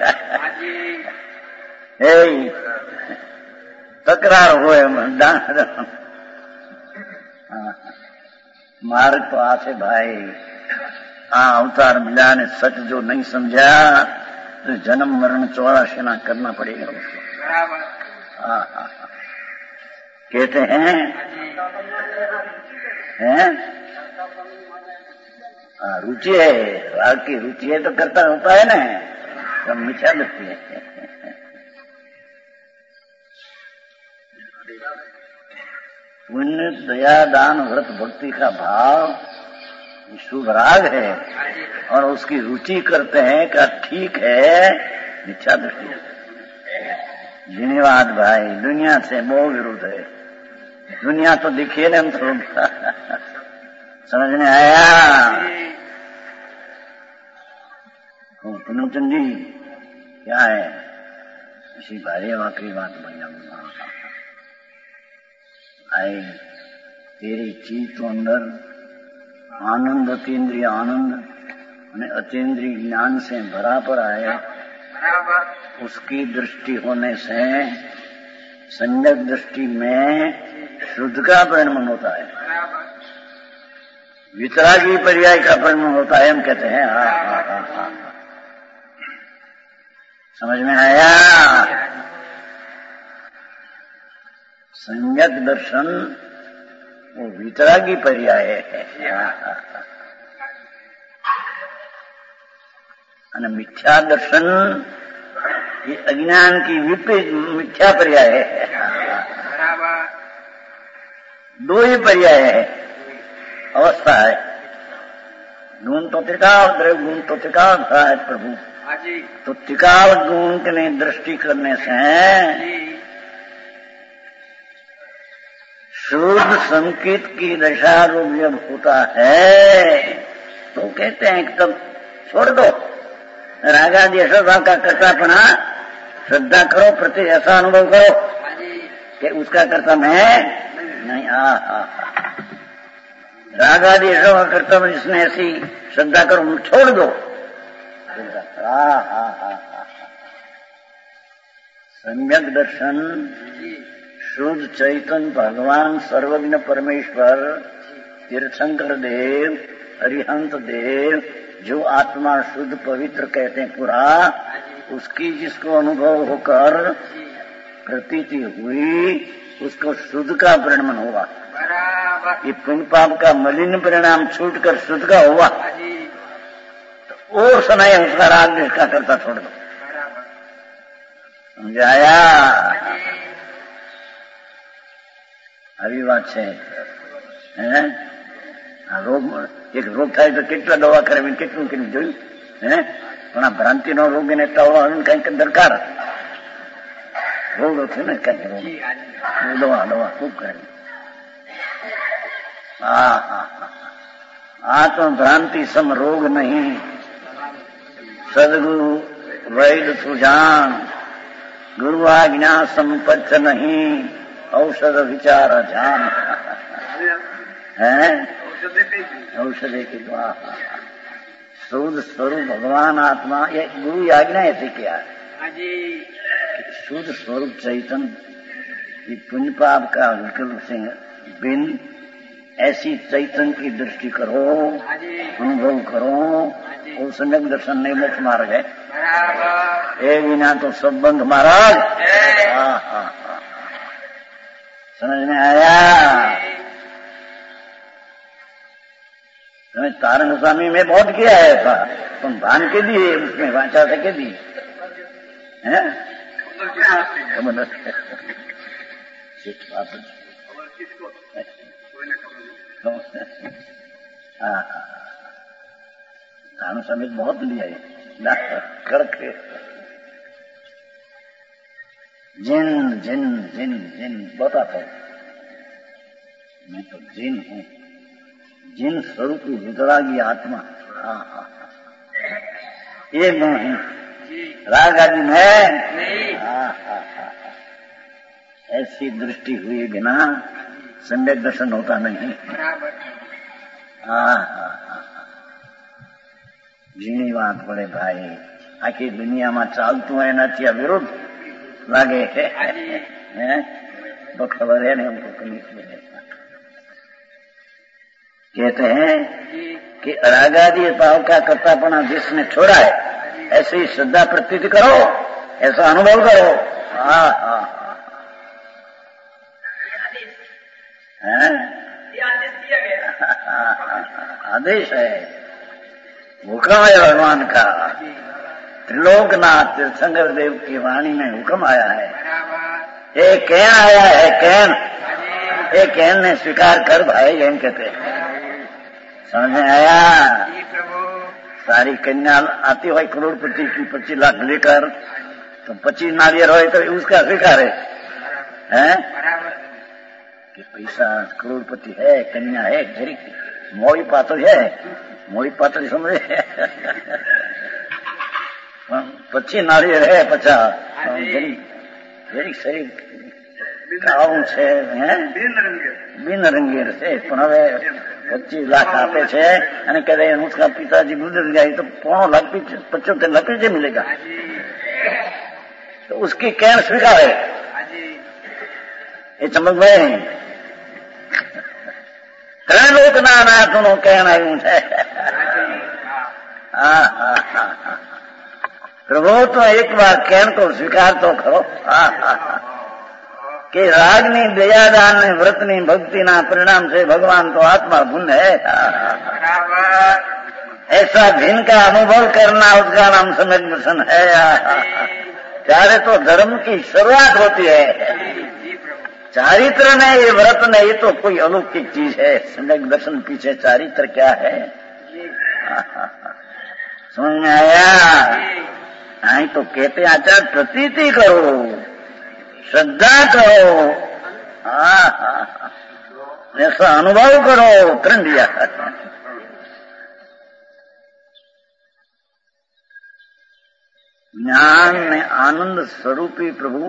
ए तकरार हो मार्ग तो आसे भाई। हाँ अवतार मिला ने सच जो नहीं समझा तो जन्म मरण चौरासी ना करना पड़ेगा उसको। हाँ हाँ कहते हैं हैं हाँ रुचि है। राग की रुचि है तो करता होता है ना। सब मिथ्या दृष्टि है। पुण्य दया दान व्रत भक्ति का भाव शुभ राग है और उसकी रुचि करते हैं कि ठीक है। मिथ्या दृष्टि धन्यवाद भाई। दुनिया से बहुत विरुद्ध है। दुनिया तो दिखिए ना हम स्वरूप समझ में आया। पुनमचंद जी क्या है इसी भारी वाकई बात भैया आए तेरी चीज तो अंदर आनंद अतीन्द्रिय आनंद અને अतीन्द्रिय ज्ञान से भरा पड़ा है, उसकी दृष्टि होने से सम्यक दृष्टि में शुद्ध का परिणाम होता है, वितरागी पर्याय का परिणाम होता है। हम कहते हैं हा हा हा हा। समझ में आया? सम्यक दर्शन वो वितरागी पर्याय है, અને मिथ्या दर्शन ये अज्ञान की विपरीत मिथ्या पर्याय है। दो ही पर्याय है, अवस्था है। गुण तो त्रिकाल, द्रव्य गुण तो त्रिकाल था है प्रभु। तो त्रिकाल गुण की दृष्टि करने से शुद्ध संकेत की दशा रूप जब होता है तो कहते हैं कि तब छोड़ दो रागादि अश्रद्धा का कर्तापना, श्रद्धा करो, प्रति ऐसा अनुभव करो कि उसका कर्ता मैं नहीं। आ हा रागादि अश्रद्धा कर्ता जिसने ऐसी श्रद्धा करो, छोड़ दो। हा हा हा सम्यक दर्शन शुद्ध चैतन्य भगवान सर्वज्ञ परमेश्वर तीर्थंकर देव अरिहंत देव जो आत्मा शुद्ध पवित्र कहते हैं पूरा, उसकी जिसको अनुभव होकर प्रतीति हुई उसको शुद्ध का परिणाम होगा। ये पुण्य पाप का मलिन परिणाम छूटकर शुद्ध का हुआ तो और सुनाए उसका राग निष्ठा करता छोड़ दो। समझाया? આવી વાત છે। રોગ એક રોગ થાય તો કેટલા દવા કરાવી, કેટલું કેટલું જોયું હે, પણ આ ભ્રાંતિનો રોગ એને કંઈક દરકાર રોગ થયો ને, કઈ રોગ દવા દવા ખૂબ કરાવી। હા હા આ તો ભ્રાંતિ સમ રોગ નહીં, સદગુરુ વૈદ સુજાન, ગુરુ આજ્ઞા સંપત્ત નહીં, औषध विचार ध्यान है, औषध के द्वारा शुद्ध स्वरूप भगवान आत्मा, ये गुरु आज्ञा ऐसे क्या है, शुद्ध स्वरूप चैतन्य पुण्य पाप का विकल्प से बिन ऐसी चैतन्य की दृष्टि करो, अनुभव करो, वो सम्यक दर्शन नहीं मोक्ष मार्ग है। ए बिना तो सब बंध महाराज। हाँ हाँ समझ में आया? मैं तारंग स्वामी में बहुत किया है ऐसा, तुम भान के दिए उसमें वाचा से के दिए हैं? तारंग स्वामी बहुत लिया है करके जिन जिन जिन जिन बताता हूं मैं तो जिन हूं, जिन स्वरूप वितरागी आत्मा। हाँ हाँ ये मैं हूं, राग आदि मैं। हाँ हाँ हाँ ऐसी दृष्टि हुए बिना सम्यक दर्शन होता नहीं। हाँ हाँ हाँ झीणी बात पड़े भाई, आखिर दुनिया में चालतू है ना विरोध लागे है तो खबर है नहीं हमको कहीं से। कहते हैं कि रागादि भाव का कर्तापना जिसने छोड़ा है, ऐसे ही श्रद्धा प्रतीत करो, ऐसा अनुभव करो। हाँ हाँ आदेश है, हुक्म है भगवान का। त्रिलोकनाथ तीर्थंकर देव की वाणी में हुक्म आया है, ये कैन आया है, कैन ये कैन ने स्वीकार कर भाई, जैन कहते हैं। समझ में आया? सारी कन्या आती हो करोड़पति की पच्चीस लाख लेकर, तो पच्चीस नारियल हो तो उसका स्वीकार है, है? कि पैसा करोड़पति है, कन्या है, घरी मोई पात्र है, मोई पात्र समझे पच्चीस नारियल है, पचास घरी शरीर કાવું છે હે બિન રંગેર છે પણ હવે પચીસ લાખ આપે છે અને કહે उसका पिताजी गुजर गया तो पौनो लाख पचहत्तर लाख पीछे मिलेगा तो उसकी कहन स्वीकार है ये समझ में ત્રણ લોક ના નાથનું કહેણ આવ્યું છે પ્રભુ તો એક વાર કહેણ તો સ્વીકાર તો કરો કે રાગની દયાદાન ને વ્રતની ભક્તિના પરિણામ છે ભગવાન તો आत्मा गुण है ऐसा भिन्न का अनुभव करना उसका नाम सम्यक दर्शन है ત્યારે तो धर्म की शुरुआत होती है चारित्र ने ये व्रत ने ये तो कोई अलौकिक चीज है सम्यक दर्शन पीछे चारित्र क्या है समझ में आया नहीं तो कहते आचार प्रतीति करो श्रद्धा करो ऐसा अनुभव करो तरण दिया ज्ञान में आनंद स्वरूपी प्रभु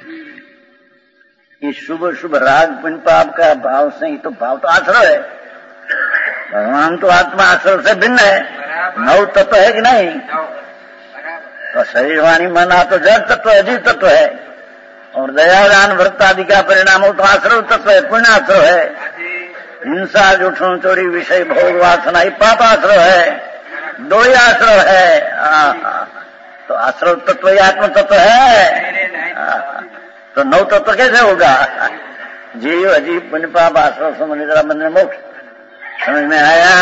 ये शुभ शुभ राग पुण्य पाप का भाव से ही तो भाव तो आश्रय है भगवान तो आत्मा आश्रय से भिन्न है नव तत्व है कि नहीं तो शरीर वाणी मन तो जड़ तत्व अजीत तत्व है और दयादान व्रत आदि का परिणाम हो तो आश्रय तत्व है पुण्य आश्रय है हिंसा जूठन चोरी विषय भोग वासना ये पाप आश्रय है दो ही आश्रय है आ, तो आश्रय तत्व ही आत्म तत्व है आ, तो नौ तत्व कैसे होगा जीव अजीब पुण्य पाप आश्रय समझ निद्रा बंधन मोक्ष समझ में आया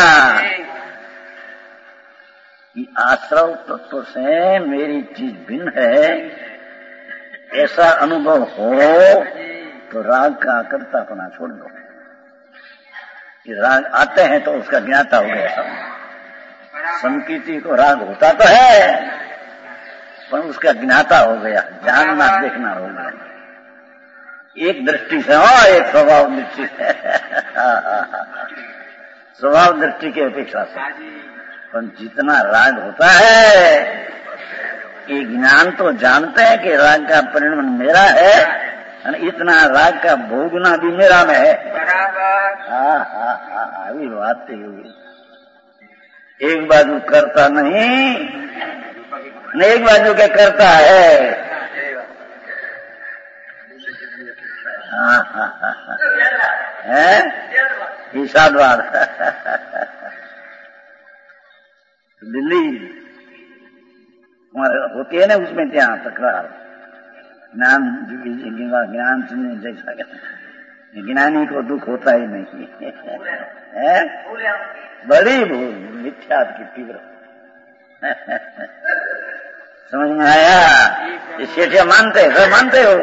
कि आश्रय तत्व से मेरी चीज भिन्न है ऐसा अनुभव हो तो राग का कर्तापना छोड़ दो कि राग आते हैं तो उसका ज्ञाता हो गया सब संकीर्ति को राग होता तो है पर उसका ज्ञाता हो गया जानना देखना हो गया एक दृष्टि से हो एक स्वभाव दृष्टि से स्वभाव दृष्टि की अपेक्षा से पर जितना राग होता है ये ज्ञान तो जानते हैं कि राग का परिणाम मेरा है और इतना राग का भोगना भी मेरा में है हाँ हाँ हाँ अभी बात होगी एक बाजू करता नहीं न एक बाजू के करता है हाँ हाँ हाँ है ईसादवाद दिल्ली होती है ना उसमें क्या तकरार ज्ञान ज्ञान सुनने जैसा ज्ञानी को दुख होता ही नहीं है बड़ी भूल मिथ्या की तीव्र समझ में आया ये सेठिया मानते सर मानते हो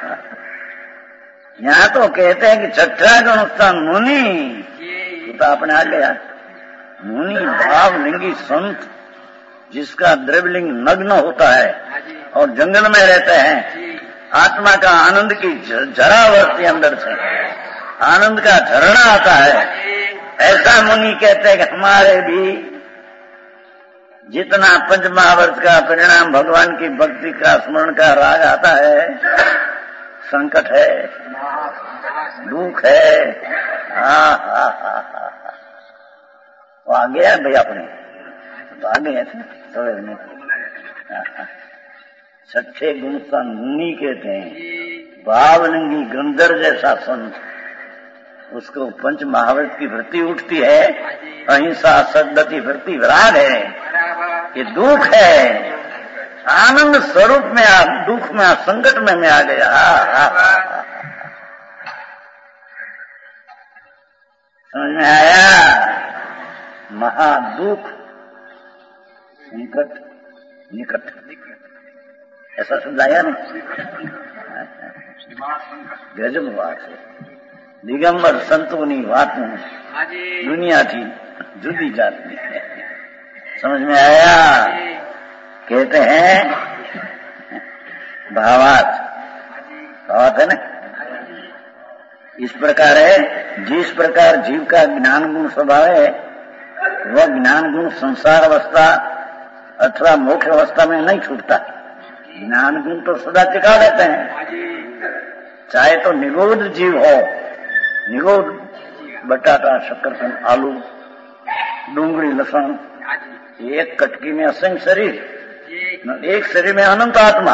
यहाँ तो कहते हैं कि छठा गुणस्थान मुनि तो आपने आ गया मुनि भाव लिंगी संत जिसका द्रव्यलिंग नग्न होता है और जंगल में रहते हैं आत्मा का आनंद की झरा वर्ती अंदर से आनंद का झरना आता है ऐसा मुनि कहते हैं कि हमारे भी जितना पंच महावर्त का परिणाम भगवान की भक्ति का स्मरण का राग आता है संकट है दुख है हाँ हाँ हाँ हाँ वो आ गया भाई अपने तो आ गए थे सवेर में छठे गुण का मुनि कहते हैं भावलिंगी गंधर जैसा संत उसको पंच महावर्त की वृत्ति उठती है अहिंसा सद्गति वृत्ति विराग है ये दुख है आनंद स्वरूप में आ दुख में आ संकट में मैं आ गया समझ में आया महादुख संकट निकट ऐसा समझाया ना गजब बात है दिगंबर संतोनी बात में दुनिया की जुदी जाती है समझ में आया कहते हैं भावात भावात है ना इस प्रकार है जिस प्रकार जीव का ज्ञान गुण स्वभाव है वह ज्ञान गुण संसार अवस्था अथवा मोक्ष अवस्था में नहीं छूटता ज्ञान गुण तो सदा टिका रहते हैं चाहे तो निगोध जीव हो निगोध बटाटा, शकरकंद, आलू, डूंगरी, लहसुन, एक कटकी में असंख्य शरीर, एक शरीर में अनंत आत्मा।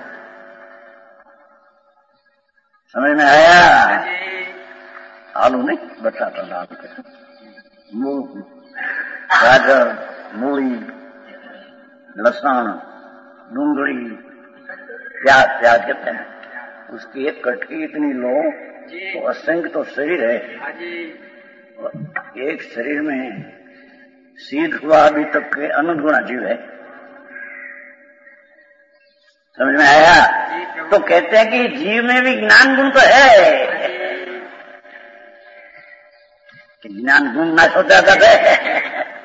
समझ में आया? आलू नहीं, बटाटा डाल के, मूंग, गाजर, मूली, लहसुन, डूंगरी, प्याज, प्याज कहते हैं, उसकी एक कटकी इतनी लो तो असंख्य तो शरीर है। एक शरीर में सीध हुआ अभी तक के अनंत गुणा जीव है। समझ में आया? तो कहते हैं कि जीव में भी ज्ञान गुण तो है कि ज्ञान गुण ना सोचा जाता है।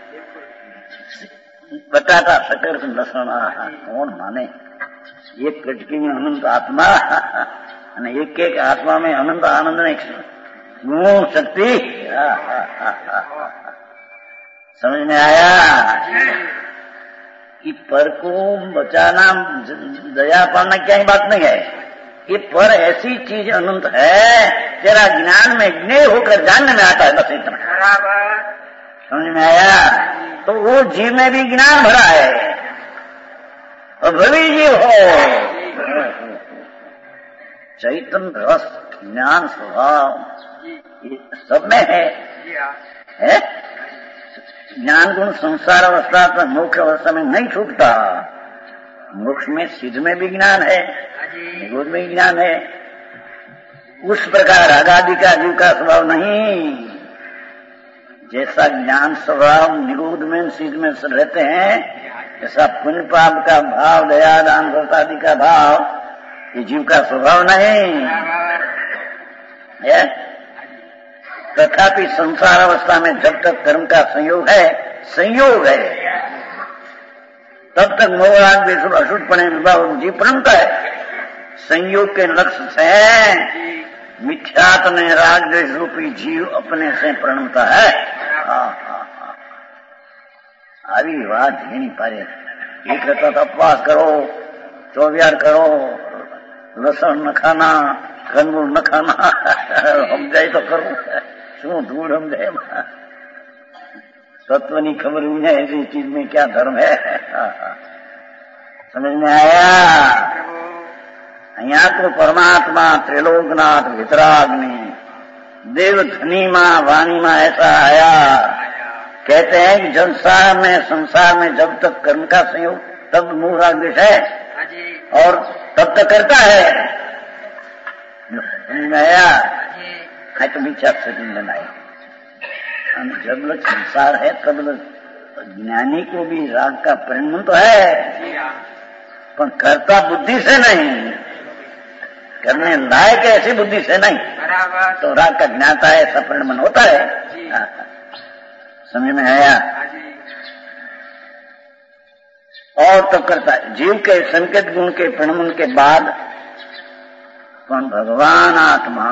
बटाटा, शकरकंद, लहसुन, कौन माने? एक कटकी में अनंत आत्मा અને एक एक आत्मा में अनंत आनंद ने गुण शक्ति। समझ में आया कि पर को बचाना, दया पाना क्या ही बात नहीं है। कि पर ऐसी चीज अनंत है, तेरा ज्ञान में ज्ञेय होकर जानने में आता है, बस इतना। समझ में आया? तो वो जीव में भी ज्ञान भरा है और भली जीव हो, चैतन्य रस, ज्ञान, स्वभाव ये सब में है, है? ज्ञान गुण संसार अवस्था पर मोक्ष अवस्था में नहीं छूटता। मोक्ष में सिद्ध में भी ज्ञान है, निगूढ़ में ज्ञान है। उस प्रकार आगादि का जीव का स्वभाव नहीं। जैसा ज्ञान स्वभाव निगूढ़ में सिद्ध में रहते हैं, ऐसा पुण्य पाप का भाव, दया दान आदि का भाव ये जीव का स्वभाव नहीं है। तथापि संसार अवस्था में जब तक कर्म का संयोग है, संयोग है, तब तक मोहराग विषुभ अशुद्धपणे विभाव जीव प्रणता है। संयोग के लक्ष्य से मिथ्यात्व ने राग द्वेष रूपी जीव अपने से प्रणता है। આવી વાત એની પારે એક કરતા તપાસ કરો, ચોવ્યાર કરો, લસણ ન ખાના, કંદમૂળ ન ખાના, સમજાય તો કરું શું ધૂળ સમજાય? तत्व नहीं खबर हुई है ऐसी चीज में क्या धर्म है। समझ में आया? यहाँ तो परमात्मा त्रिलोकनाथ वितराग्नि देवधनी माँ वाणी माँ ऐसा आया। कहते हैं कि संसार में संसार में जब तक कर्म का संयोग तब मूल राग है और तब तक करता है। समझ में आया? है तो मिथ्या स्थिति में आई। जब लग संसार है तब लग ज्ञानी को भी राग का परिणाम तो है, पर करता बुद्धि से नहीं, करने लायक ऐसी बुद्धि से नहीं, तो राग का ज्ञाता है ऐसा परिणाम होता है। समझ में आया? और तब तो करता है जीव के संकेत गुण के परिणाम के बाद भगवान आत्मा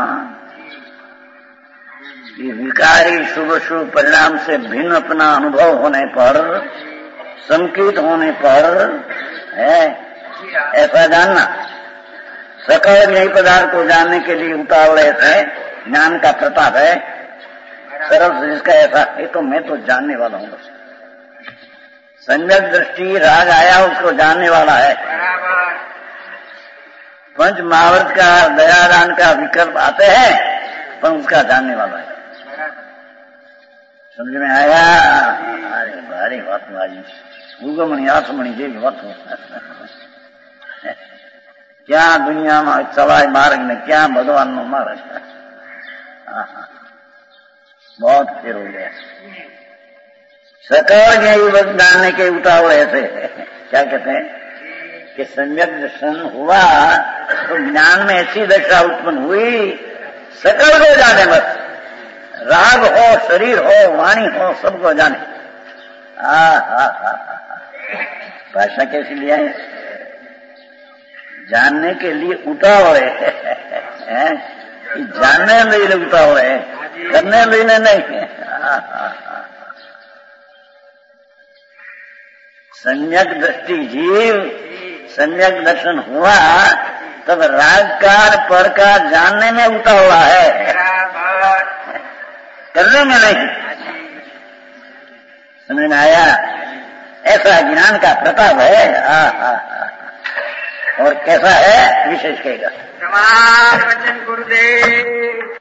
ये विकारी शुभ शुभ परिणाम से भिन्न अपना अनुभव होने पर, संकेत होने पर है ऐसा जानना। सकल यही पदार्थ को जानने के लिए उतावले है, ज्ञान का प्रताप है। सरल जिसका ऐसा है तो मैं तो जानने वाला हूँ। संयक दृष्टि राग आया उसको जानने वाला है। पंच महावर्त का दयादान का विकल्प आते हैं पर उसका जानने वाला है। समझ में आया? अरे भारी बात मारी उगमणी आसमणी जेवी बात क्या दुनिया में चलाय मार्ग ने क्या भगवान नो मार्ग बहुत फेर हो गया। सकल यही जानने के उतावल ऐसे क्या कहते हैं कि सम्यक दर्शन हुआ तो ज्ञान में ऐसी दशा उत्पन्न हुई, सकल को जाने बस, राग हो, शरीर हो, वाणी हो, सबको जाने। हा हा हा भाषा कैसी लिया है? जानने के लिए उतावल है, जानने के लिए उतावल है, करने लेने नहीं। सम्यक दृष्टि जीव सम्यक दर्शन हुआ तब राग का पर का जानने में उतावला है। करने में नहीं। समझ में आया? ऐसा ज्ञान का प्रताप है। हा हा और कैसा है विशेष कहेगा। प्रमाण वचन गुरुदेव।